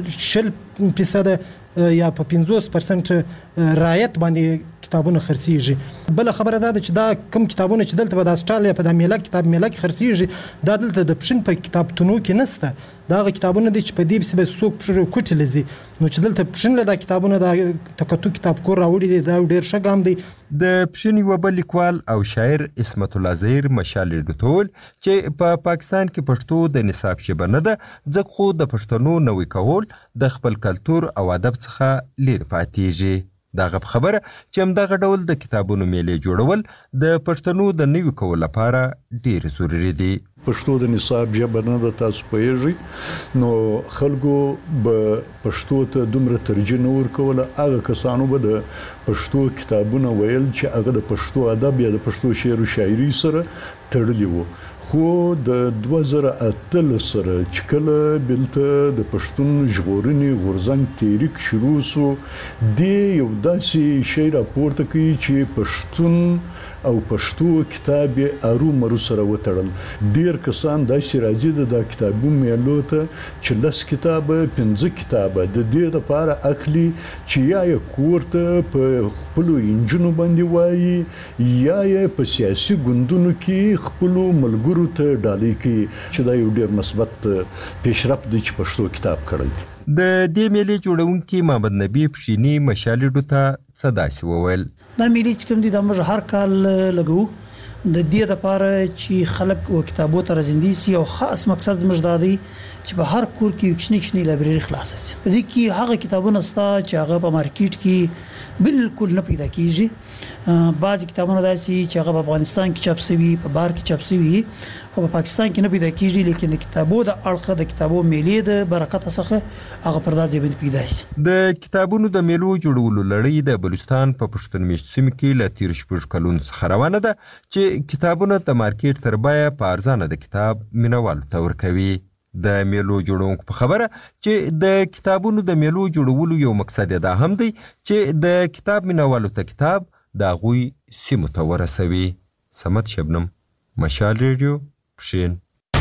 په 0% یا په 50% رعایت باندې کتابونه خرڅیږي. بل خبره دا ده چې دا کم کتابونه چې دلته په داستال یا په د میله کتاب میله کې خرڅیږي دا دلته د پښین په کتابتونو کې نشته. دا کتابونه دي چې په دې بس سوق پر کوټ لزي نو چې دلته پښین له دا کتابونه دا تکتو کتاب کور راوړي دي. دا ډېر ښه ګام دی. د پښین یو بل لیکوال او شاعر اسمت الله زهیر مشال ډوتول چې په پاکستان کې پښتو د نصاب ژبه نه ده ځکه خو د پښتنو نوې کول د خپل کلتور او ادب څخه لیر پاتېږي. دغه خبره چې همدغه ډول د کتابونو میلې جوړول د پښتنو د نوي کولو لپاره ډېر ضروري دي. پښتو د نصاب ژبه نه ده، تاسو پوهیږئ، نو خلکو به پښتو ته دومره ترجیح نه ورکوله. هغه کسانو به د پښتو کتابونه ویل چې هغه د پښتو ادب یا د پښتو شعر و شاعري سره تړلي وو. خو د 2008 سره چې کله بلته د پښتون ژغورنې غورځنګ تحریک شروع شو، د یو داسې شی راپورته کوي چې پښتون او پښتو کتاب یې ارو مرو سره وتړل. ډیر کسان داسې راځي د کتابونو میلو ته چې 10 کتابه 15 کتابه د دې لپاره اخلي چې یا یې کورته په خپل انجنونو باندې وایي یا یې په سیاسي ګوندونو کې خپل ملګرو ته ډالۍ کوي چې دا یو ډیر مثبت پیشرفت دی چې پښتو کتاب کړی. د دې میلې جوړونکي محمد نبی پښینی مشال ډوته څه داسې وویل. دا میلې چې کوم دي د موږ هر کال لګو د دې لپاره چې خلک او کتابو ته راځي سي او خاص مقصد موږ دا دی چې په هر کور کې یو کشنی لایبرری خلاص شي. په دې کې هغه کتابونه ستا چې هغه په مارکیټ کې بالکل نه پیدا کیږي. بعضی کتابونه داسې چې هغه په افغانستان کې چاپ شوي، په بهر کې چاپ شوي، خو په پاکستان کې نه پیدا کیږي. لیکن د کتابو د اړخه د کتابو میلې د برکت څخه هغه پردازي باندې پیدا شي. د کتابونو د میلو جوړولو لړۍ د بلوچستان په پښتون میشت سیمه کې ل 13 کلونو څخه روانه ده چې چې کتابونه د مارکیټ تر بیه په ارزانه د کتاب مینوالو ته ورکوي. د میلو جوړونکو په خبره چې د کتابونو د میلو جوړولو یو مقصد دا هم دی چې د کتاب مینوالو ته کتاب د هغوی سیمو ته ورسوي. صمد شبنم، مشال ریډیو، پښین.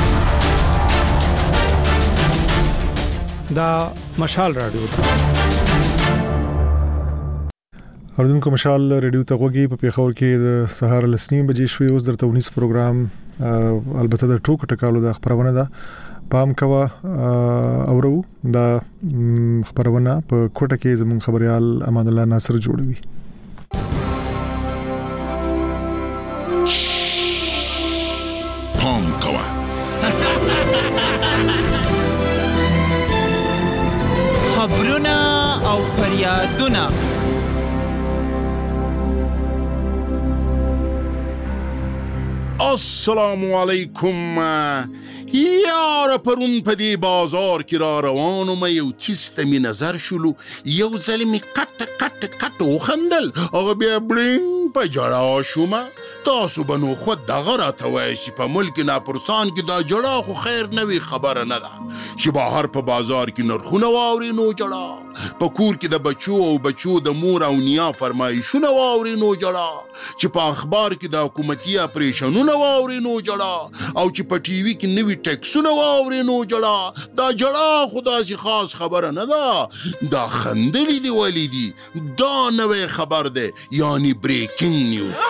دا مشال رادیو ده. اردوونکو مشال ریډیو ته غوږی په پیښور کې د سهار لسنیم بجې شوي. اوس درته ونیس پروګرام البته د ټوک ټکالو د خبرونه ده. پام کوه اورو دا خبرونه په کوټه کې زمون خبريال امان الله ناصر جوړوي. پام کوه خبرونه او فریادونه السلام علیکم. یار پرون په دې بازار کې را روانو مې یو چیز ته می نظر شولو. یو ځل می کټ وخندل، هغه بیا بړینګ په جړا شومه. تاسو به نو خود دغه راته وایئ چې په ملک ناپرسان کې دا جړا خو خیر نه وي، خبره نه ده چې بهر په بازار کې نرخونه واوري نو جړا، په کور کې د بچو د مور او نیا فرمایشونه واوري نو جړا، چې په اخبار کې د حکومتي اپریشنونه واوري نو جړا، او چې په ټي وي کې نوي ټیکسونه واوري نو جړا. دا جړا خو داسې خاص خبره نه ده، دا خندلې دی ولی دي، دا نوی خبر دی، یعنی بریکینګ نیوز.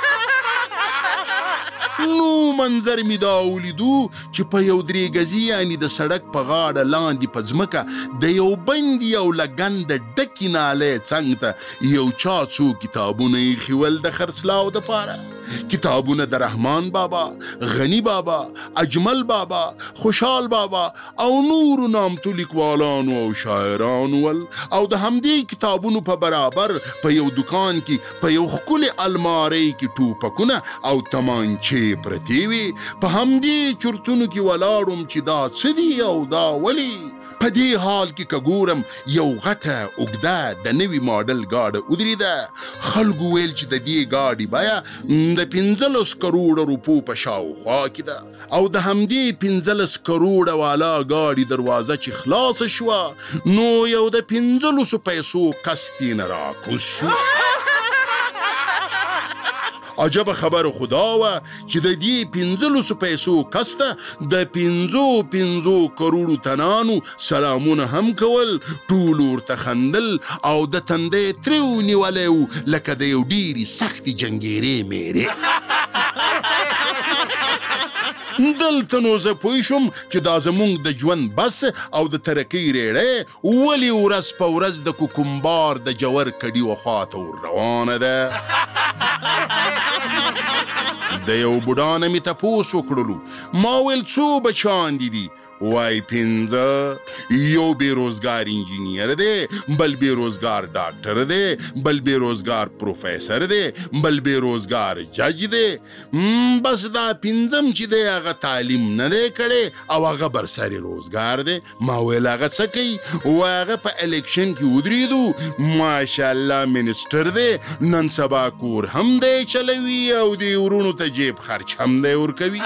نو منظر می دا ولیدو چې په یو درې غزي یعنی د سړک په غاړه لاندې په ځمکه د یو بندي او لګند ډکې نالې څنګ ته یو چا څو کتابونه ایښول د خرڅلاو دپاره. کتابونه د رحمان بابا، غنی بابا، اجمل بابا، خوشحال بابا او نور نامتو لیکوالانو او شاعرانو ول. او د همدې کتابونو په برابر په یو دکان کې په یو ښکلې المارۍ کې ټوپکونه او تمانچې پرتې وي. په همدې چرتونو کې ولاړم چې دا څه دي او دا ولې. په دې حال کې که ګورم یو غټه اوږده د نوي ماډل ګاډه ودرېده. خلکو ویل چې د دې ګاډي بیه د 15 کروڑه روپو په شاوخوا کې ده، او د همدې 15 کروڑه والا ګاډي دروازه چې خلاصه شوه نو یو د 15 پیسو کس ترې نه راکوز شو. عجب خبر خدا وه چې د دې 15 پیسو کس ته د 15 کروڑو تنانو سلامونه هم کول، ټول ورته خندل او د تندې تریو نیولی و لکه د یو ډېرې سختې جنګیرې میرې. دلته نو زه پوه شوم چې دا زمونږ د ژوند بس او د ترقۍ ریړۍ ولې ورځ په ورځ د کوکمبار د جور کډي و خواته ور روانه ده. د یو بوډا نه مې تپوس وکړلو، ما ویل څو بچان دي؟ وای 15. یو بیروزګار انجینیر دی، بل بیروزګار ډاکټر دی، بل بیروزګار پروفیسر دی، بل بیروزګار جج دی. بس دا 15 چې دی هغه تعلیم نه دی کړی او هغه برسري روزګار دی. ما ویل هغه څه کوي؟ و هغه په الیکشن کې ودرېدو، ماشاءالله منسټر دی، نن سبا کور هم دی چلوي او د ورونو ته جیب خرچ هم دی ورکوي.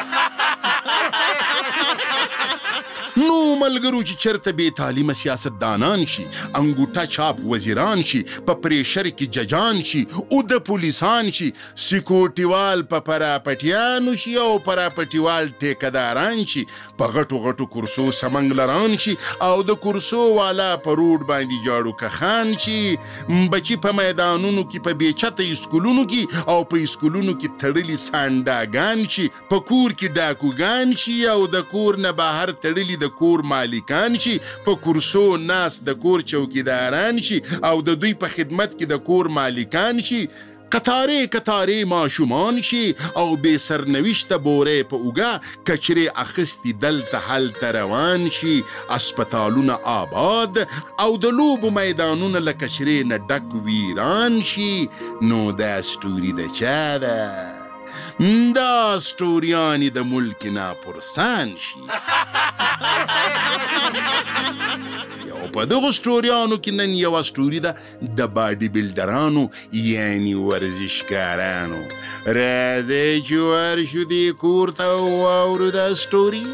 نو ملګرو چې چرته بې تعلیمه سیاستدانان شي، انګوټه چاپ وزیران شي، په پریشر کې ججان شي او د پولیسان شي، سیکورټیوال په پراپټیانو شي او پراپټیوال ټیکداران شي، په غټو غټو کرسو سمنګلران شي او د کرسو والا په روډ باندې جاړو کخان شي، بچي په میدانونو کې په بیچته اسکولونو کې او په اسکولونو کې تړلي سانډاګان شي، په کور کې ډاکوګان شي او د کور نه بهر تړلي د کور مالکان شي، په کرسو ناس د کور چوکیداران شي او د دوی په خدمت کې د کور مالکان شي، قطارې ماشومان شي او بې سرنوشته بورې په اوږه کچرې اخیستې دلته هلته روان شي، اسپتالونه آباد او د لوبو میدانونه له کچرې نه ډک ویران شي. نو دا سټوري د چا ده؟ دا سټوریانی د ملک ناپرسان شي. یو په دغو سټوریانو کې نن یوه سټوري ده د باډي بلډرانو یعنی ورزشکارانو. راځئ چې ورشو دې کور ته واورو دا سټوري.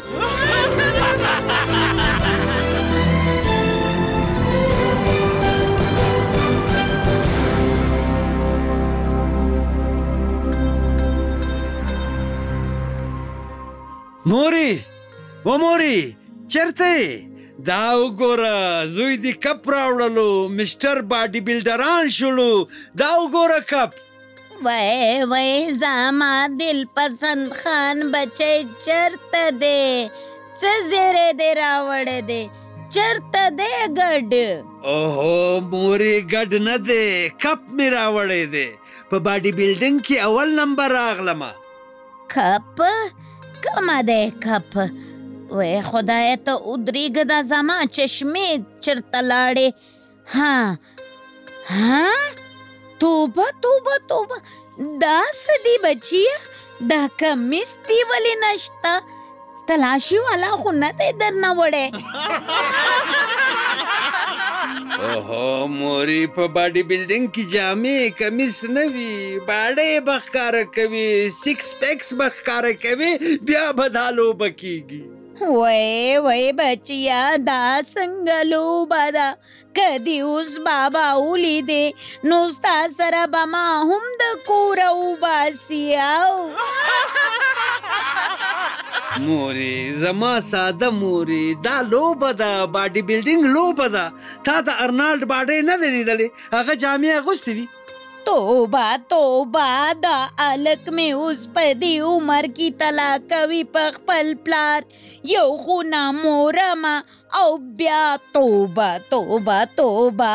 موري و موري چرته دا وګوره زوی دې کپ راوړلو مسټر باډي بلډران شولو دا وګوره کپ. وای وای زما دل پسند خان بچی چرته دی څه زیری دی راوړی دی چرته دی ګډ؟ اوهو موري ګډ نه دی کپ مې راوړی دی په باډي بلډینګ کې اول نمبر راغلمه. کپ کمه دی کپ؟ وای خدای ته ودرېږه دا زما چشمې چرته لاړې. ها توبه توبه توبه دا څه دی بچیه دا کمیس دی ولې نشته؟ تلاشي والا خو نه دی درنه وړی. اوهو موري په باډي بلډینګ کې جامې کمیس نه وي باډۍ به ښکاره کوي سکس پیکس به ښکاره کوي بیا به دا لوبه کېږي. وای وای بچیا دا څنګه لوبه ده؟ کدی اوس بابا ولیدې نو ستا سره به ما هم د کوره وباسي. موري زما ساده موري دا لوبه ده باډي بلډینګ لوبه ده. تا د ارنالډ باډۍ نه دی لیدلې هغه جامې اغوستې وي. توبه توبه دا الک مې اوس په دې عمر کې طلا کوي په خپل پلار یو خو نامورمه او بیا توبه توبه توبه.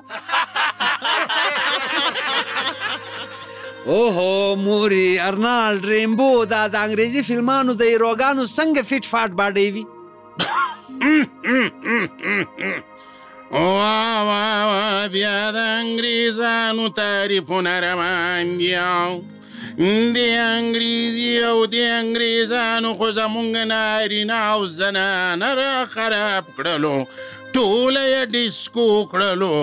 اوهو موري ارنالډ ریمبو دا د انګریزي فلمانو د هیروګانو څنګه فټ فاټ باډۍ وي. واه واه واه بیا د انګریزانو تعریفونه روان دي. د انګریزي او د انګریزانو خو زمونږ نارینه او زنانه را خراب کړلو ټوله یې ډیسکو کړلو.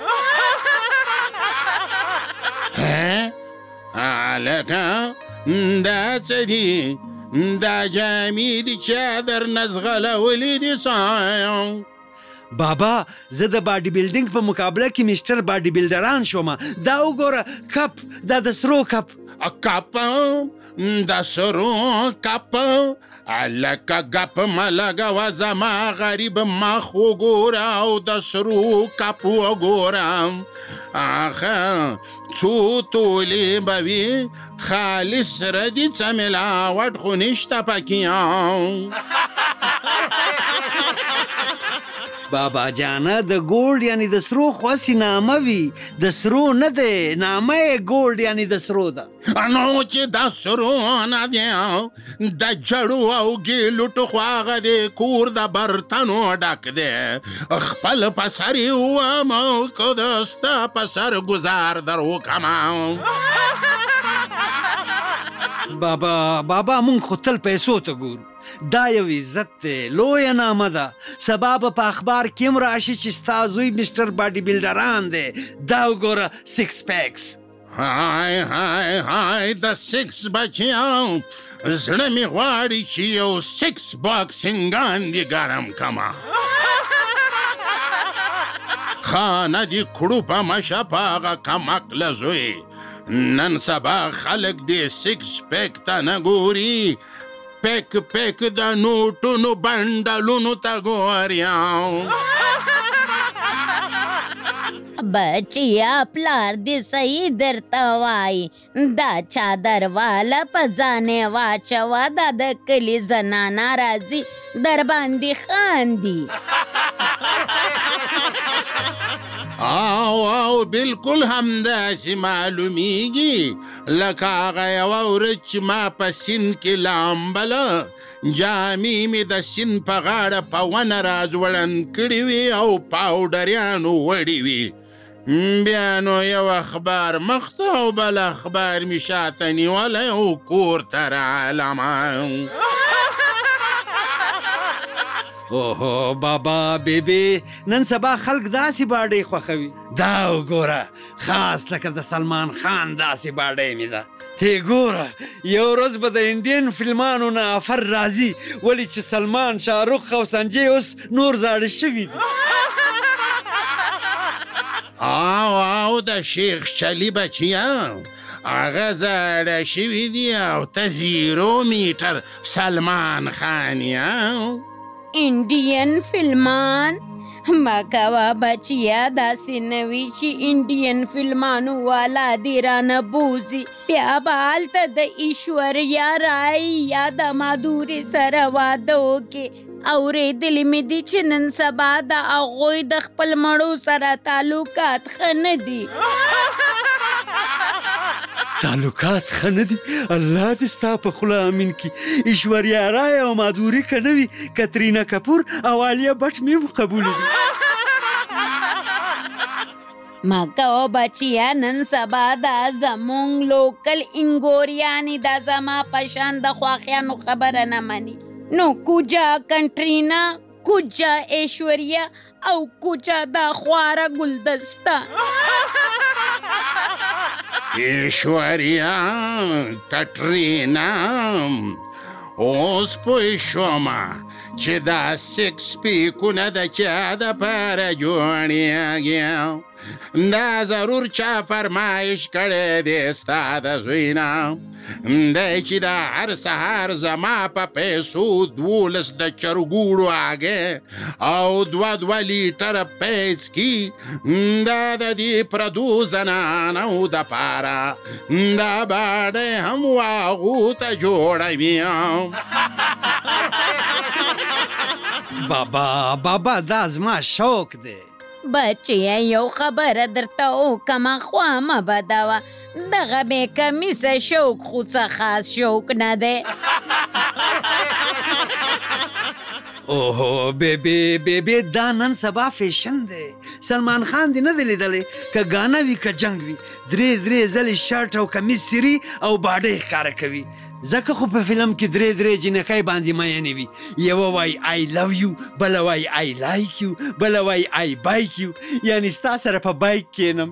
هلکه دا څه دي؟ دا جامې دي چا درنه ځغلولې دي سایه؟ بابا زه د باډي بلډینګ په مقابله کې مسټر باډي بلډران شوم. دا وګوره کپ دا د سرو کپ. کپ د سرو کپ لکه ګپ ملګوه زما غریب مخ وګوره او د سرو کپ وګوره. آخه څو تولې به وي خالص ردي څه ملاوټ خو نشته پکې. بابا جانه د ګولډ یعنی د سرو خواسي نامه وي د سرو نه دی نامه یې ګولډ یعنی د سرو ده. نو چې د سرو نه دی د جړو او ګیلوټو خو هغه دی کور د برتنو ډک دی خپل په سر یې ووامه که د ستا په سر ګزار در وکړمه. بابا مونږ خو تل پیسو ته ګورو دا یو عزت دی لویه نامه ده. سبا به په اخبار کې هم راشي چې ستا زوی مسټر باډي بلډران دی. دا وګوره سکس پیکس. های های های د سکس بچیان زړه مې غواړي چې یو سکس باکسینګان دې ګرم کما. خانه دې کړو په مشه په هغه کمکله زوی. نن سبا خلک دې سکس پیک ته نه ګوري پیک پیک د نوټونو بنډلونو ته ګوري. بچیا پلار دې صحیح درته وایي دا چادر والا په ځانې واچوه دا د کلي زنانه راځي در باندې خاندي. او بالکل همداسې معلومیږي لکه هغه یوه ورځ چې ما په سیند کې لامبله جامې مې د سیند په غاړه په ونه راځوړند کړي وي او پاوډریانو وړي وي. بیا نو یو اخبار مخته او بل اخبار مې شاته نیولی او کور ته رالمه. اوهو بابا بیبي نن سبا خلک داسې باډۍ خوښوي. دا وګوره خاص لکه د سلمان خان داسې باډۍ مې ده. ته ګوره یو ورځ به د انډین فلمانو نه افر راځي ولې چې سلمان شاهرخ او سنجي اوس نور زاړه شوي دي. او د شیخ چلی بچیان هغه زاړه شوي دي او ته 0 میټر سلمان خان یې. انډین فلمان ما کوا بچیا داسې نوي چې انډین فلمانو والا دې رانه بوزي بیا به هلته د ایشوریا رای یا د مادورې سره واده وکړې. اورېدلې مې دي چې نن سبا د هغوی د خپل مړو سره تعلقات ښه نه دي. تعلقات ښه نه دي؟ الله دې ستا په خوله امین کړي. ایشوریا رای او مادوري که نه وي کترینا کپور او عالیه بټ مې هم قبوله دي. ما کوه بچیا نن سبا دا زمونږ لوکل انګوریانې دا زما په شان د خواښیانو خبره نه مني. نو کوجا کنټرینا، کوجا ایشوریا او کوجا دا خواره ګلدسته. ایشوریا کټرینا اوس پوه شومه چې دا 6 پیکونه د چا دپاره جوړېږي. دا ضرور چا فرمایش کړی دی ستا د زوی نه دی چې دا هر سهار زما په پیسو 12 د چرګوړو هګۍ او 2 لیټره پیس کی. دا د دې پردو زنانو دپاره دا باډۍ هم واغو ته جوړوي. بابا دا زما شوق دی. بچیا یو خبره درته وکمه خوا مه بدوه. دغه بې کمیسه شوق خو څه خاص شوق نه دی. اوهو بیبي دا نن سبا فیشن دی. سلمان خان دی نه دی لیدلی که ګانا وي که جنګ وي 3 ځلې شرټ او کمیس سیري او باډۍ ښکاره کوي. ځکه خو په فلم کې 3 جنکۍ باندې مینې وي. یوه وایي آی لو یو، بله وایي آی لایک یو، بله وایي آی بایک یو. یعنې ستا سره په بایک کینم.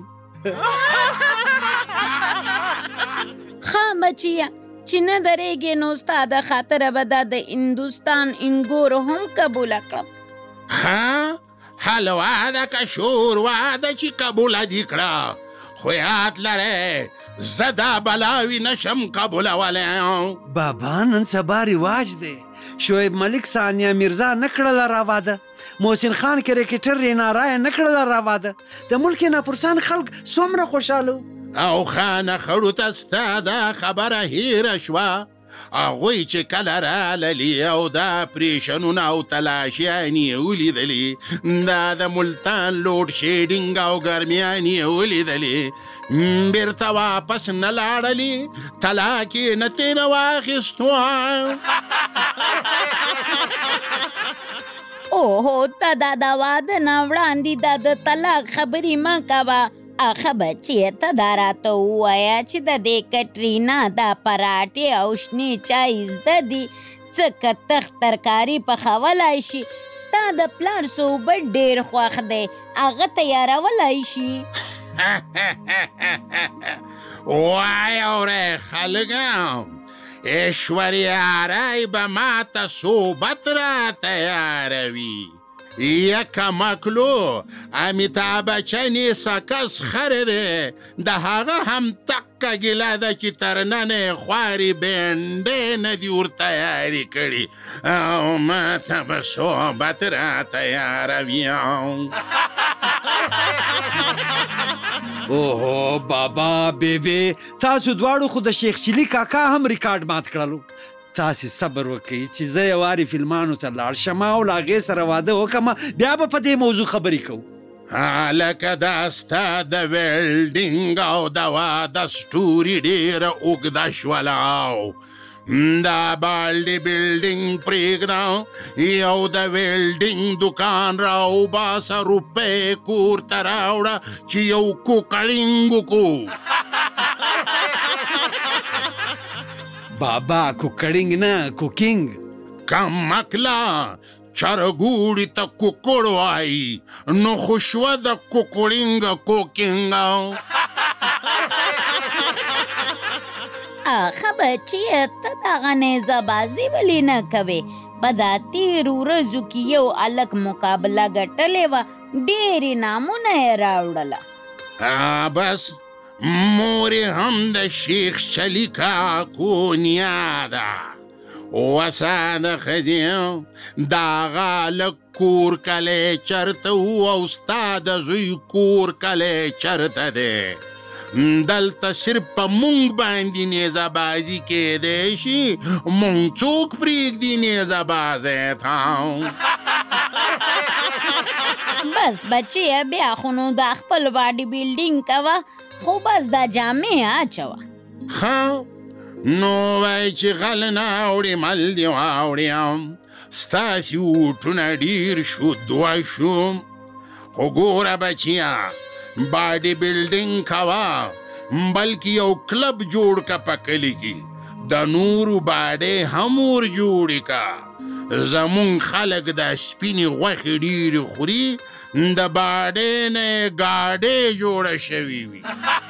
ښه بچیا چې نه درېږې نو ستا د خاطره به دا د هندوستان انګور هم قبوله کړم. ښه حلوا ده که شوروا ده چې قبوله دې کړه خو یاد لرې زه دا بلاوي نشم قبولولی. بابا نن سبا رواج دی. شعیب ملک ثانیه میرزا نه کړله راواده. محسن خان کرکټر رینارا یې نه کړله راواده. د ملک ناپرسان خلک څومره خوشحاله او خانه خړو ته ستا دا خبره هیره شوه. هغوی چې کله راللي او دا پریشنونه او تلاشیانې یې ولیدلي، دا د ملتان لوډ شیډینګ او ګرمیانې یې ولیدلي، بیرته واپس نه لاړلي، طلاق یې نه ترې واخیستو. اوهو ته دا د واده نه وړاندې دا د طلاق خبرې مه کوه. اخه بچیه ته دا راته ووایه چې د دې کټرینا دا پراټې او شنې چای زده دي څه کتخ ترکاري پخولی شي. ستا د پلار صحبت ډېر خوښ دی، هغه تیارولی شي. وای اورې خلکه، ایشوریا رای به ماته صحبت را تیاروي. یکه مکلو امیتابh بچن سکس خر دی، د هغه هم تکه ګیله ده چې تر ننه خوارې بنډۍ نه دي ور تیارې کړي او ماته به صحبت را تیاروي. اوهو بابا بیبي تاسو دواړو خو د شیخ چلی کاکا هم ریکارډ مات کړلو. تاسې صبر وکړئ چې زه یو وارې فلمانو ته لاړ شم او له هغې سره واده وکړم، بیا به په دې موضوع خبرې کوو. هلکه دا ستا د ویلډینګ او د واده سټوري ډېره اوږده شوله. دا بالډي بلډینګ پرېږده، یو د ویلډینګ دکان راوباسه، روپۍ کور ته راوړه چې یو کوکړینګ وکړو. بابا کوکړینګ نه کوکینګ. کم مکله چرګوړي ته کوکړ وایي نو خوشوه د کوکړینګ کوکینګ. آخه بچیه ته دغه نیزه‌بازي ولې نه کوې؟ په دا تېرو ورځو کې یو هلک مقابله ګټلې وه، ډېرې نامونه یې راوړله. بس مورې هم د شیخ شلی کاکو نیا ده. وسه د ښځې دغه هلک کور کلی چرته و او ستا د زوی کور کلی چرته دی. دلته صرف په مونږ باندې نیزه‌بازي کیدی شي، مونږ څوک پرېږدي نیزه‌بازی ته؟ بس بچیه بیا خو نو دا خپل باډي بیلډینګ کوه، خو بس دا جامې اچوه. ښه نو وایي چې غل نه اوړي مل دې واوړیم، ستاسې اوټونه ډېر شو دوه شو. خو ګوره بچیه باډي بیلډینګ کوه، بلکې یو کلب جوړ که په کلي کې، د نورو باډۍ هم ور جوړې که. زمونږ خلک د سپینې غوښې ډېرې خوري، د باډۍ نه یې ګاډۍ جوړه شوې وي.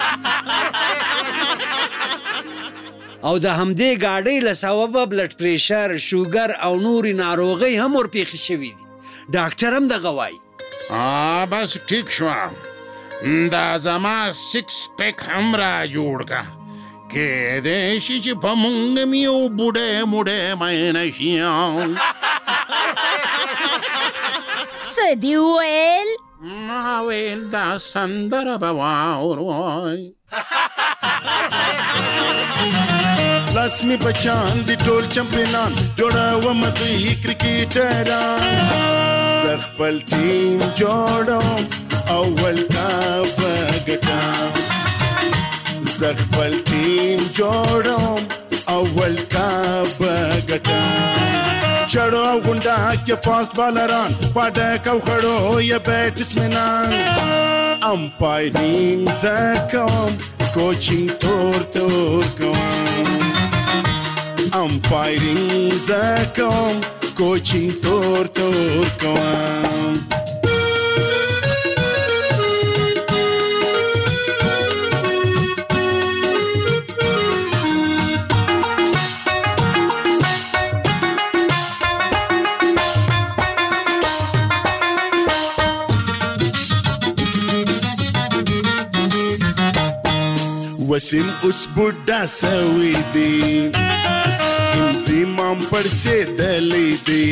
او د همدې ګاډۍ له سببه بلډ پریشر، شوګر او نورې ناروغۍ هم ورپېښې شوي دي. ډاکټر هم دغه وایي. بس ټیک شوه، دا زما سکس پیک هم را جوړ که. کیدی شي چې په مونږ مې یو بوډی موډی مینه شي. څه دې وویل؟ ما ویل دا سندره به واوروئ. لاس مې بچان دي ټول چمپینان، جوړوم دوی کرکټران. زه خپل ټیم جوړوم اول کپ ګټم. زه خپل ټیم جوړوم اول کپ ګټم. چړو او غونډه کې فاست بالران، فاډک او خړو یې بیټسمنان. امپایرینګ زه کوم، کوچینګ تور کوم. امپایرینګ زه کوم، کوچینګ تور کوم. وسیم اوس بوډا سوي دي، انزیمام پړسېدلی دي.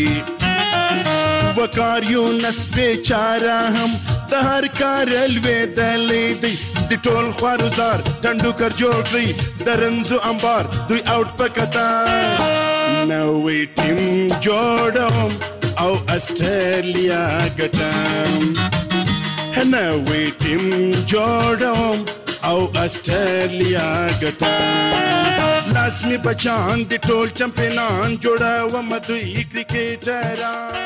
وکاریونس بیچاره هم د هر کار لوېدلی دی. د ټول خوارزار ټنډوکر جوړ کړئ د رنځو انبار، دوی آوټ په قطار. نوی ټیم جوړوم او اسټرالیا ګټم. نوی ټیم جوړوم او اسټرالیا ګټم. لاس مې بچان دي ټول چمپینان، جوړوم دوی کرکټران.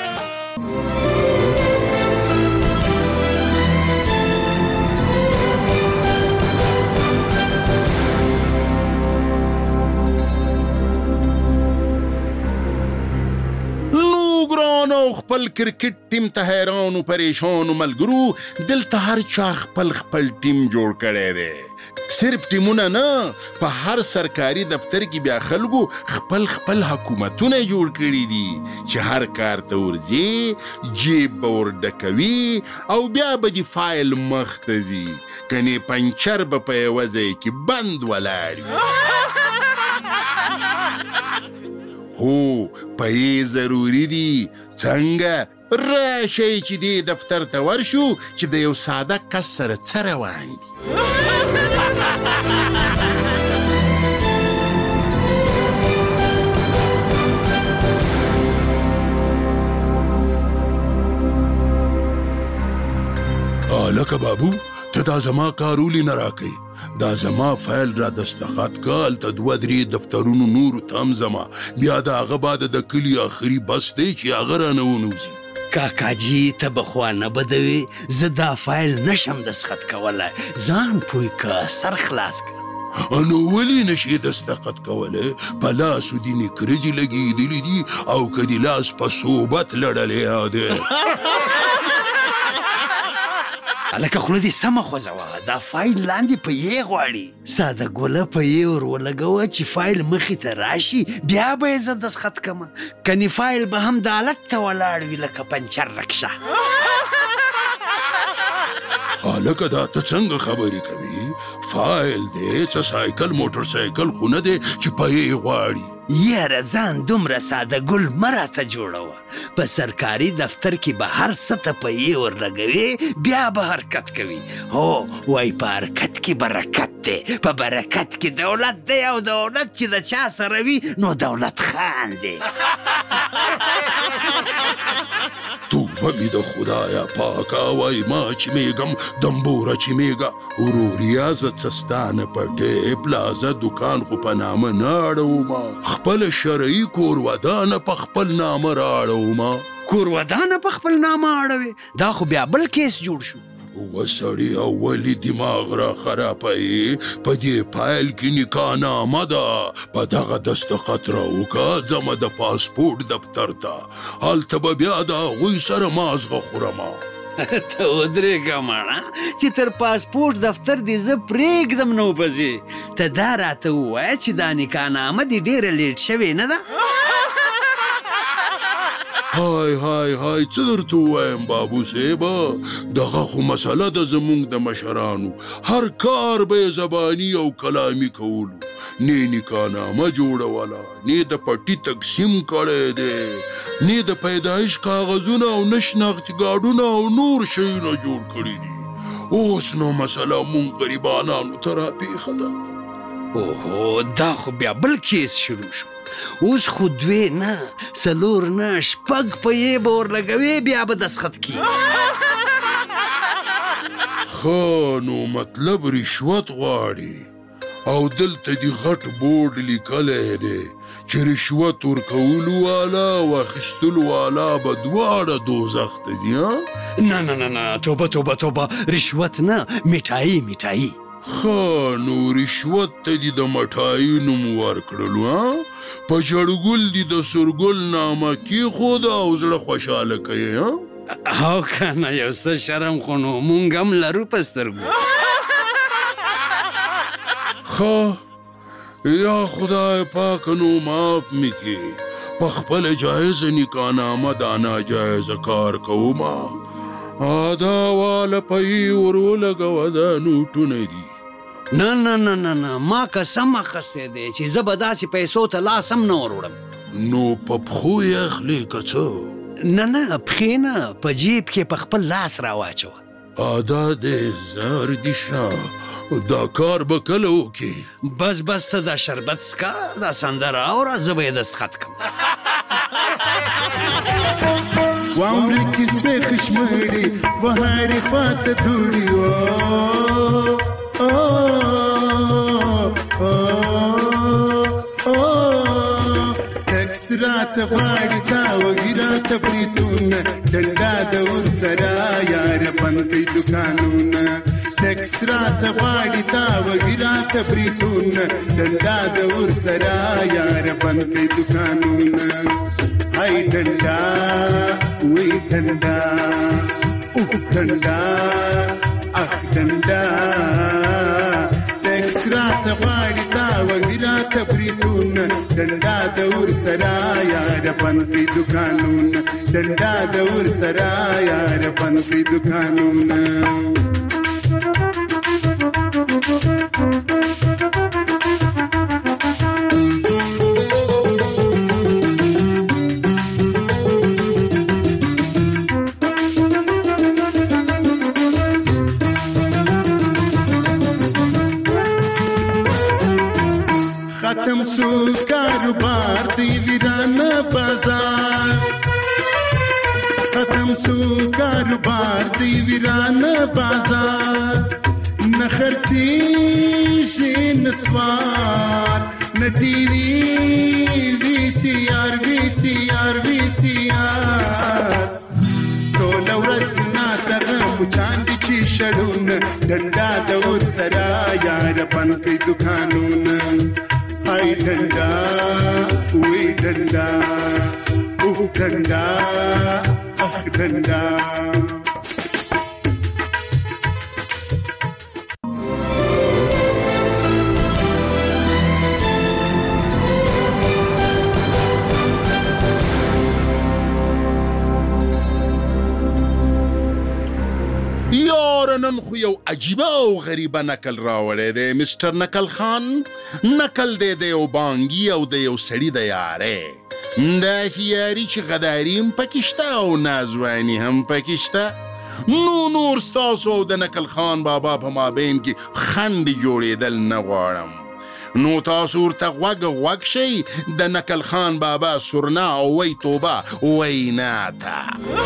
ګرانو خپل کرکټ ټیم ته حیرانو پریشانو ملګرو، دلته هر چا خپل ټیم جوړ کړی دی. صرف ټیمونه نه، په هر سرکاري دفتر کې بیا خلکو خپل حکومتونه جوړ کړي دي چې هر کار ته ورځي، جیب به ورډکوي او بیا به د فایل مخ ته ځي، کنې پنچر به په یوه ځای کې بند ولاړ وي. هو پې ضروري دي. څنګه راشئ چې دې دفتر ته ورشو چې د یو ساده کس سره څه روان دي. لکه بابو ته دا زما کارولی نه راکئ، دا زما فایل را دستخط کال ته 2-3 دفترونو نورو تم زما، بیا د هغه بعد د کلي آخري بس دی چې هغه رانه ونوځي. کاکاجي ته به خوا نه بدوي، زه دا فایل نشم دستخط کولی، ځان پوی که، سر خلاص که. نو ولې نشي دستخط کولی؟ په لاسو دې نکرزې لګېدلې دي او که دې لاس په صوبت لړلی دی. هلکه خوله دې سمه خوځوه، دا فایل لاندې په یې غواړي. ساده ګوله په یې ور ولګوه چې فایل مخې ته راشي، بیا به یې زه دستخط کړمه. کنې فایل به هم د حالت ته ولاړ وي لکه پنچر رکشه. هلکه دا ته څنګه خبرې کوي؟ فایل دی څه سایکل موټر سایکل خو نه دی چې په یې غواړي. یاره ځان دومره ساده ګل مه راته جوړوه. په سرکاري دفتر کې به هر څه ته په یې ورلګوې بیا به حرکت کوي. هو وای په حرکت کې برکت دی، په برکت کې دولت دی، او دولت چې د چا سره وي نو دولت خان دی. توبه مې د خدایه پاکه، وای ما چې میږم دمبوره چې میږه. وروریا زه څه ستانه په ټیپ پلازه دوکان خو په نامه نه اړومه، خپل شرعي کور ودانه په خپل نامه راړومه. کور ودانه په خپل نامه اړوې؟ دا خو بیا بل کیس جوړ شو. وسړي اولي دماغ را خرابوي، په دې فایل کې نکاح نامه ده، په دغه دستخط راوکړه ځمه د پاسپورټ دفتر ته، هلته به بیا د هغوی سره مازغه خورمه. ته ودرېږه ماړه چې تر پاسپورټ دفتر دې زه پرېږدم نو بځې. ته دا راته ووایه چې دا نکاح نامه دې ډېره لیټ شوې نه ده؟ های های های څه درته ووایم بابو صیبه، دغه خو مسله ده زموږ د مشرانو، هر کار به یې زباني او کلامي کولو، نه نکاح نامه جوړوله، نه د پټي تقسیم کړی دی، نه د پیدایش کاغذونه او نه شناختي کارډونه او نور شیونه جوړ کړي دي. اوس نو مسله مونږ غریبانانو ته راپېښه ده. اوهو دا خو بیا بل کیس شروع شو. اوس خو 2 نه 4 نه 6 په یې به ورلګوې بیا به دستخط کیږي. ښه نو مطلب رشوت غواړي، او دلته دې غټ بورډ لیکلی دی چې رشوت ورکولو والا او اخیستلو والا به دواړه دوزخ ته ځي. نه نه نه نه، توبه توبه توبه، رشوت نه، میټایي میټایي. ښه نو رشوت ته دې د مټایي نوم ورکړلو، په جړګل دې د سورګل نامه کېښوده او زړه خوشحاله کوي. او که نه یو څه شرم خو نو مونږ هم لرو په سترګو. ښه یا خدای پاک نو معاف مې کړي، په خپله جایزه نکاح نامه دا ناجایزه کار کومه، دا واله په یې ور ولګوه دا نوټونه دي. نه نه نه نه نه، ما قسم اخیستی دی چې زه به داسې پیسو ته لاس هم نه ور وړم. نو په پښو یې اخلې که څه؟ نه نه پښې نه، په جیب کې په خپل لاس راواچوه. دا دې زر دي شه، دا کار به کله وکړي؟ بس بس ته دا شربت څکه، دا سندره اوره، زه به یې دستخط کړم. واورې کیسې خشمړې وهارې خواته دوړې ټکس راته غواړي تا وږي راته بریتونه، ډنډا د ورسره یاره بند کړي دوکانونه. ټکس راته غواړي تا وږي راته بریتونه، ډنډا د ورسره یاره بند کړي دوکانونه. ای ډنډا وی ډنډا اوف ډنډا اخ ډنډا، ټکس راته غواړي تا وږي راته بریتونه، ډنډا د ورسره یاره بند کړي دوکانونه، ډنډا د ورسره یاره بند کړي دوکانونه. ختم سو کاروبار دی ویرانه بازار، ختم سو کاروبار دی ویرانه بازار، نه خرڅیږي نسوار، نه ټي وي وي سي آر وي سي آر وي سي آر، ټول ورځ ناڅغه مچان دي چې شړونه ډنډا د اور سره یار بند کړي دکانونه هاي ډنډا وی ډنډا اوه ډنډا اخ ډنډا نن خو یو عجیبه او غریبه نکل راوړی دی مستر نکل خان. نکل دی د یو بانګي او د یو سړي د یارۍ، داسې یاري چې غداري هم پکې شته او نازواني هم پکې شته. نو نور ستاسو او د نکل خان بابا په مابین کې خنډ جوړېدل نه غواړم. نو تاسو ورته غوږ شئ د نکل خان بابا سرنا او وی توبه وینا ته.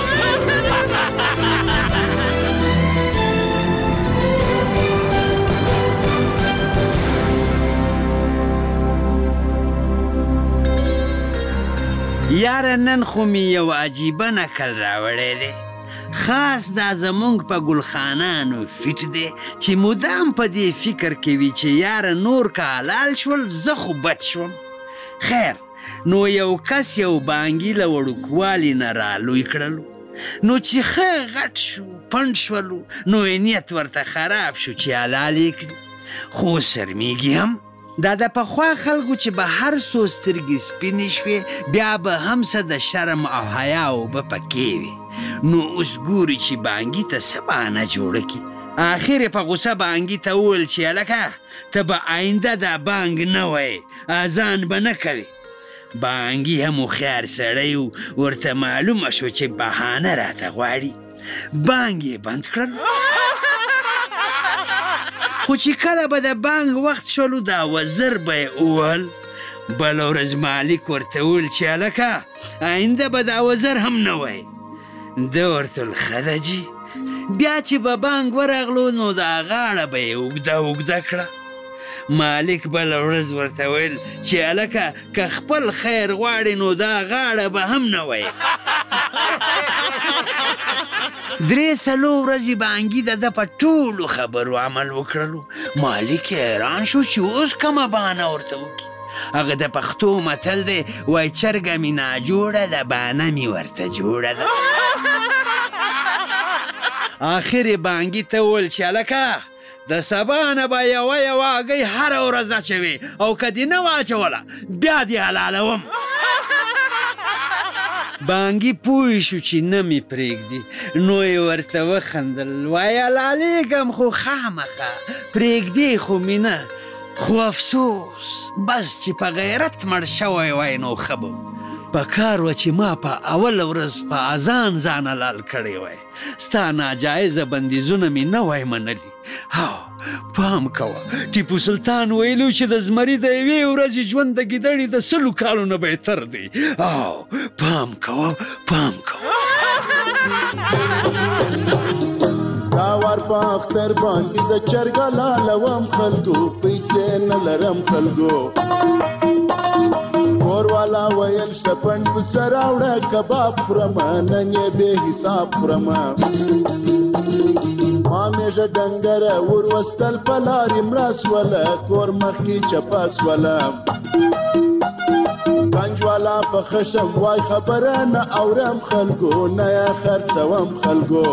یاره نن خو می یو عجیبه نکل راوړی دی، خاص دا زمونږ په ګلخانانو فیټ دی چې مدام په دې فکر کوي چې یاره نور که حلال شول زه خو بد شوم. خیر نو یو کس یو بانګي له وړوکوالي نه رالوی کړلو، نو چې ښه غټ شو پنډ شولو نو نیت ورته خراب شو چې حلال یې کړي. خو شرمیږي هم، دا د پخوا خلکو چې به هر څو سترګې سپینې شوې بیا به هم څه د شرم او حیا اوبه پکې وي. نو اوس ګوري چې بانګي ته څه بهانه جوړه کړي. آخر یې په غوسه بانګي ته وویل چې هلکه ته به آینده دا بانګ نه وایې، اذان به نه کوې. بانګي هم هوښیار سړی و، ورته معلومه شو چې بهانه راته غواړي. بانګ یې بند کړل. خو چې کله به د بانګ وخت شولو دا وزر به یې وویل. بله ورځ مالک ورته وویل چې هلکه آینده به دا وزر هم نه وایي. ده ورته ویل ښه ده جي. بیا چې به بانګ ورغلو نو دا غاړه به یې اوږده کړه. مالک بله ورځ ورته ویل چې هلکه که خپل خیر غواړې نو دا غاړه به هم نه وایي. 3 ورځې بانګي د ده په ټولو خبرو عمل وکړلو. مالک یې حیران شو چې اوس کومه بهانه ورته وکړي. هغه د پښتو متل دی وایي چرګه مې ناجوړه ده بهانه مې ورته جوړه ده. آخر یې بانګي ته وویل چې هلکه د سبا نه به یوه هګۍ هره ورځ اچوې او که دې نه واچوله بیا دې حلالوم. بانګي پوه شو چې نه مې پرېږدي، نو یې ورته وخندل. وایي حلالېږم خو خامخا، پرېږدې خو مې نه، خو افسوس بس چې په غیرت مړ شوی وای نو ښه به په کار وه چې ما په اوله ورځ په اذان ځان حلال کړی وای. ستا ناجایزه بندیزونه مې نه وای منلي. پام کوه، ټیپو سلطان ویلو چې د زمري د یوې ورځې ژوند د ګیدړې د 100 کالو نه بهتر دی. پام کوه. دا وار په اختر باندې زه چرګه لالوم خلکو، پیسې نه لرم خلکو. کور والا ویل شپنډ پسه راوړه کباب خورمه، نن یې بې حساب خورمه. ما میژه ډنګره ور وستل په لارې مړه سوله، کور مخکې چپه سوله. گنج والا په خشم وای خبره نه اورم خلکو، نه یې خرڅوم خلکو.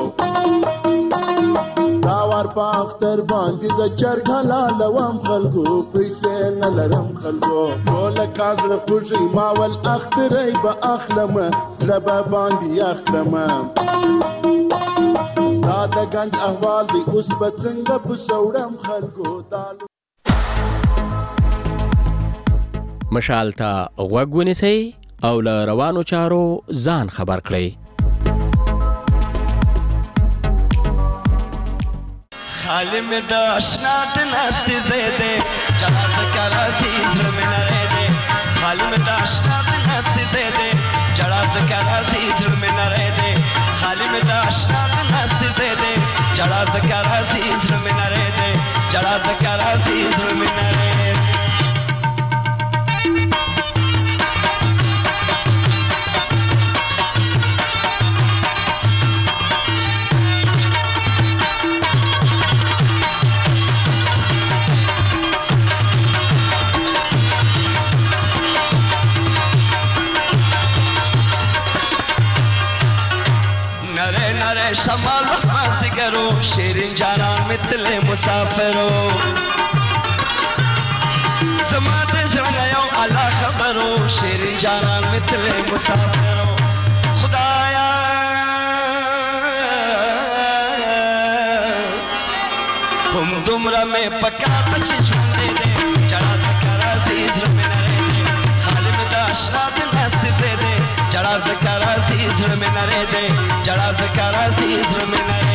دا وار په اختر باندې زه چرګ حلالوم خلکو، پیسې نه لرم خلکو. ټوله کاغړه خوږی ما ول اختری به اخلمه، زړه به باندې اخلمه. دا د گنج احوال دی اوس به څنګه پسه وړم خلکو. مشال ته غوږ ونیسئ او له روانو چارو ځان خبر کړئ. حال میں دا اشنا دناستی زیدے جہاں زکر عزیز رمی نریدے. حال میں دا اشنا دناستی زیدے جہاں زکر عزیز رمی نریدے. حال میں دا اشنا دناستی زیدے جہاں زکر عزیز رمی نریدے. جہاں زکر عزیز رمی نریدے. تلې مسافرو زما د زړه نه یو الله خبرو شیرین جانان مې تلې مسافرو خدایا هم دومره مې پکار ته چې ژوندې دی جړا ځکه راځي زړه مې نری دی خالي مې د اشنا د ناستې ځای دی جړا ځکه راځي زړه مې نری دی جړا ځکه راځي زړه مې نری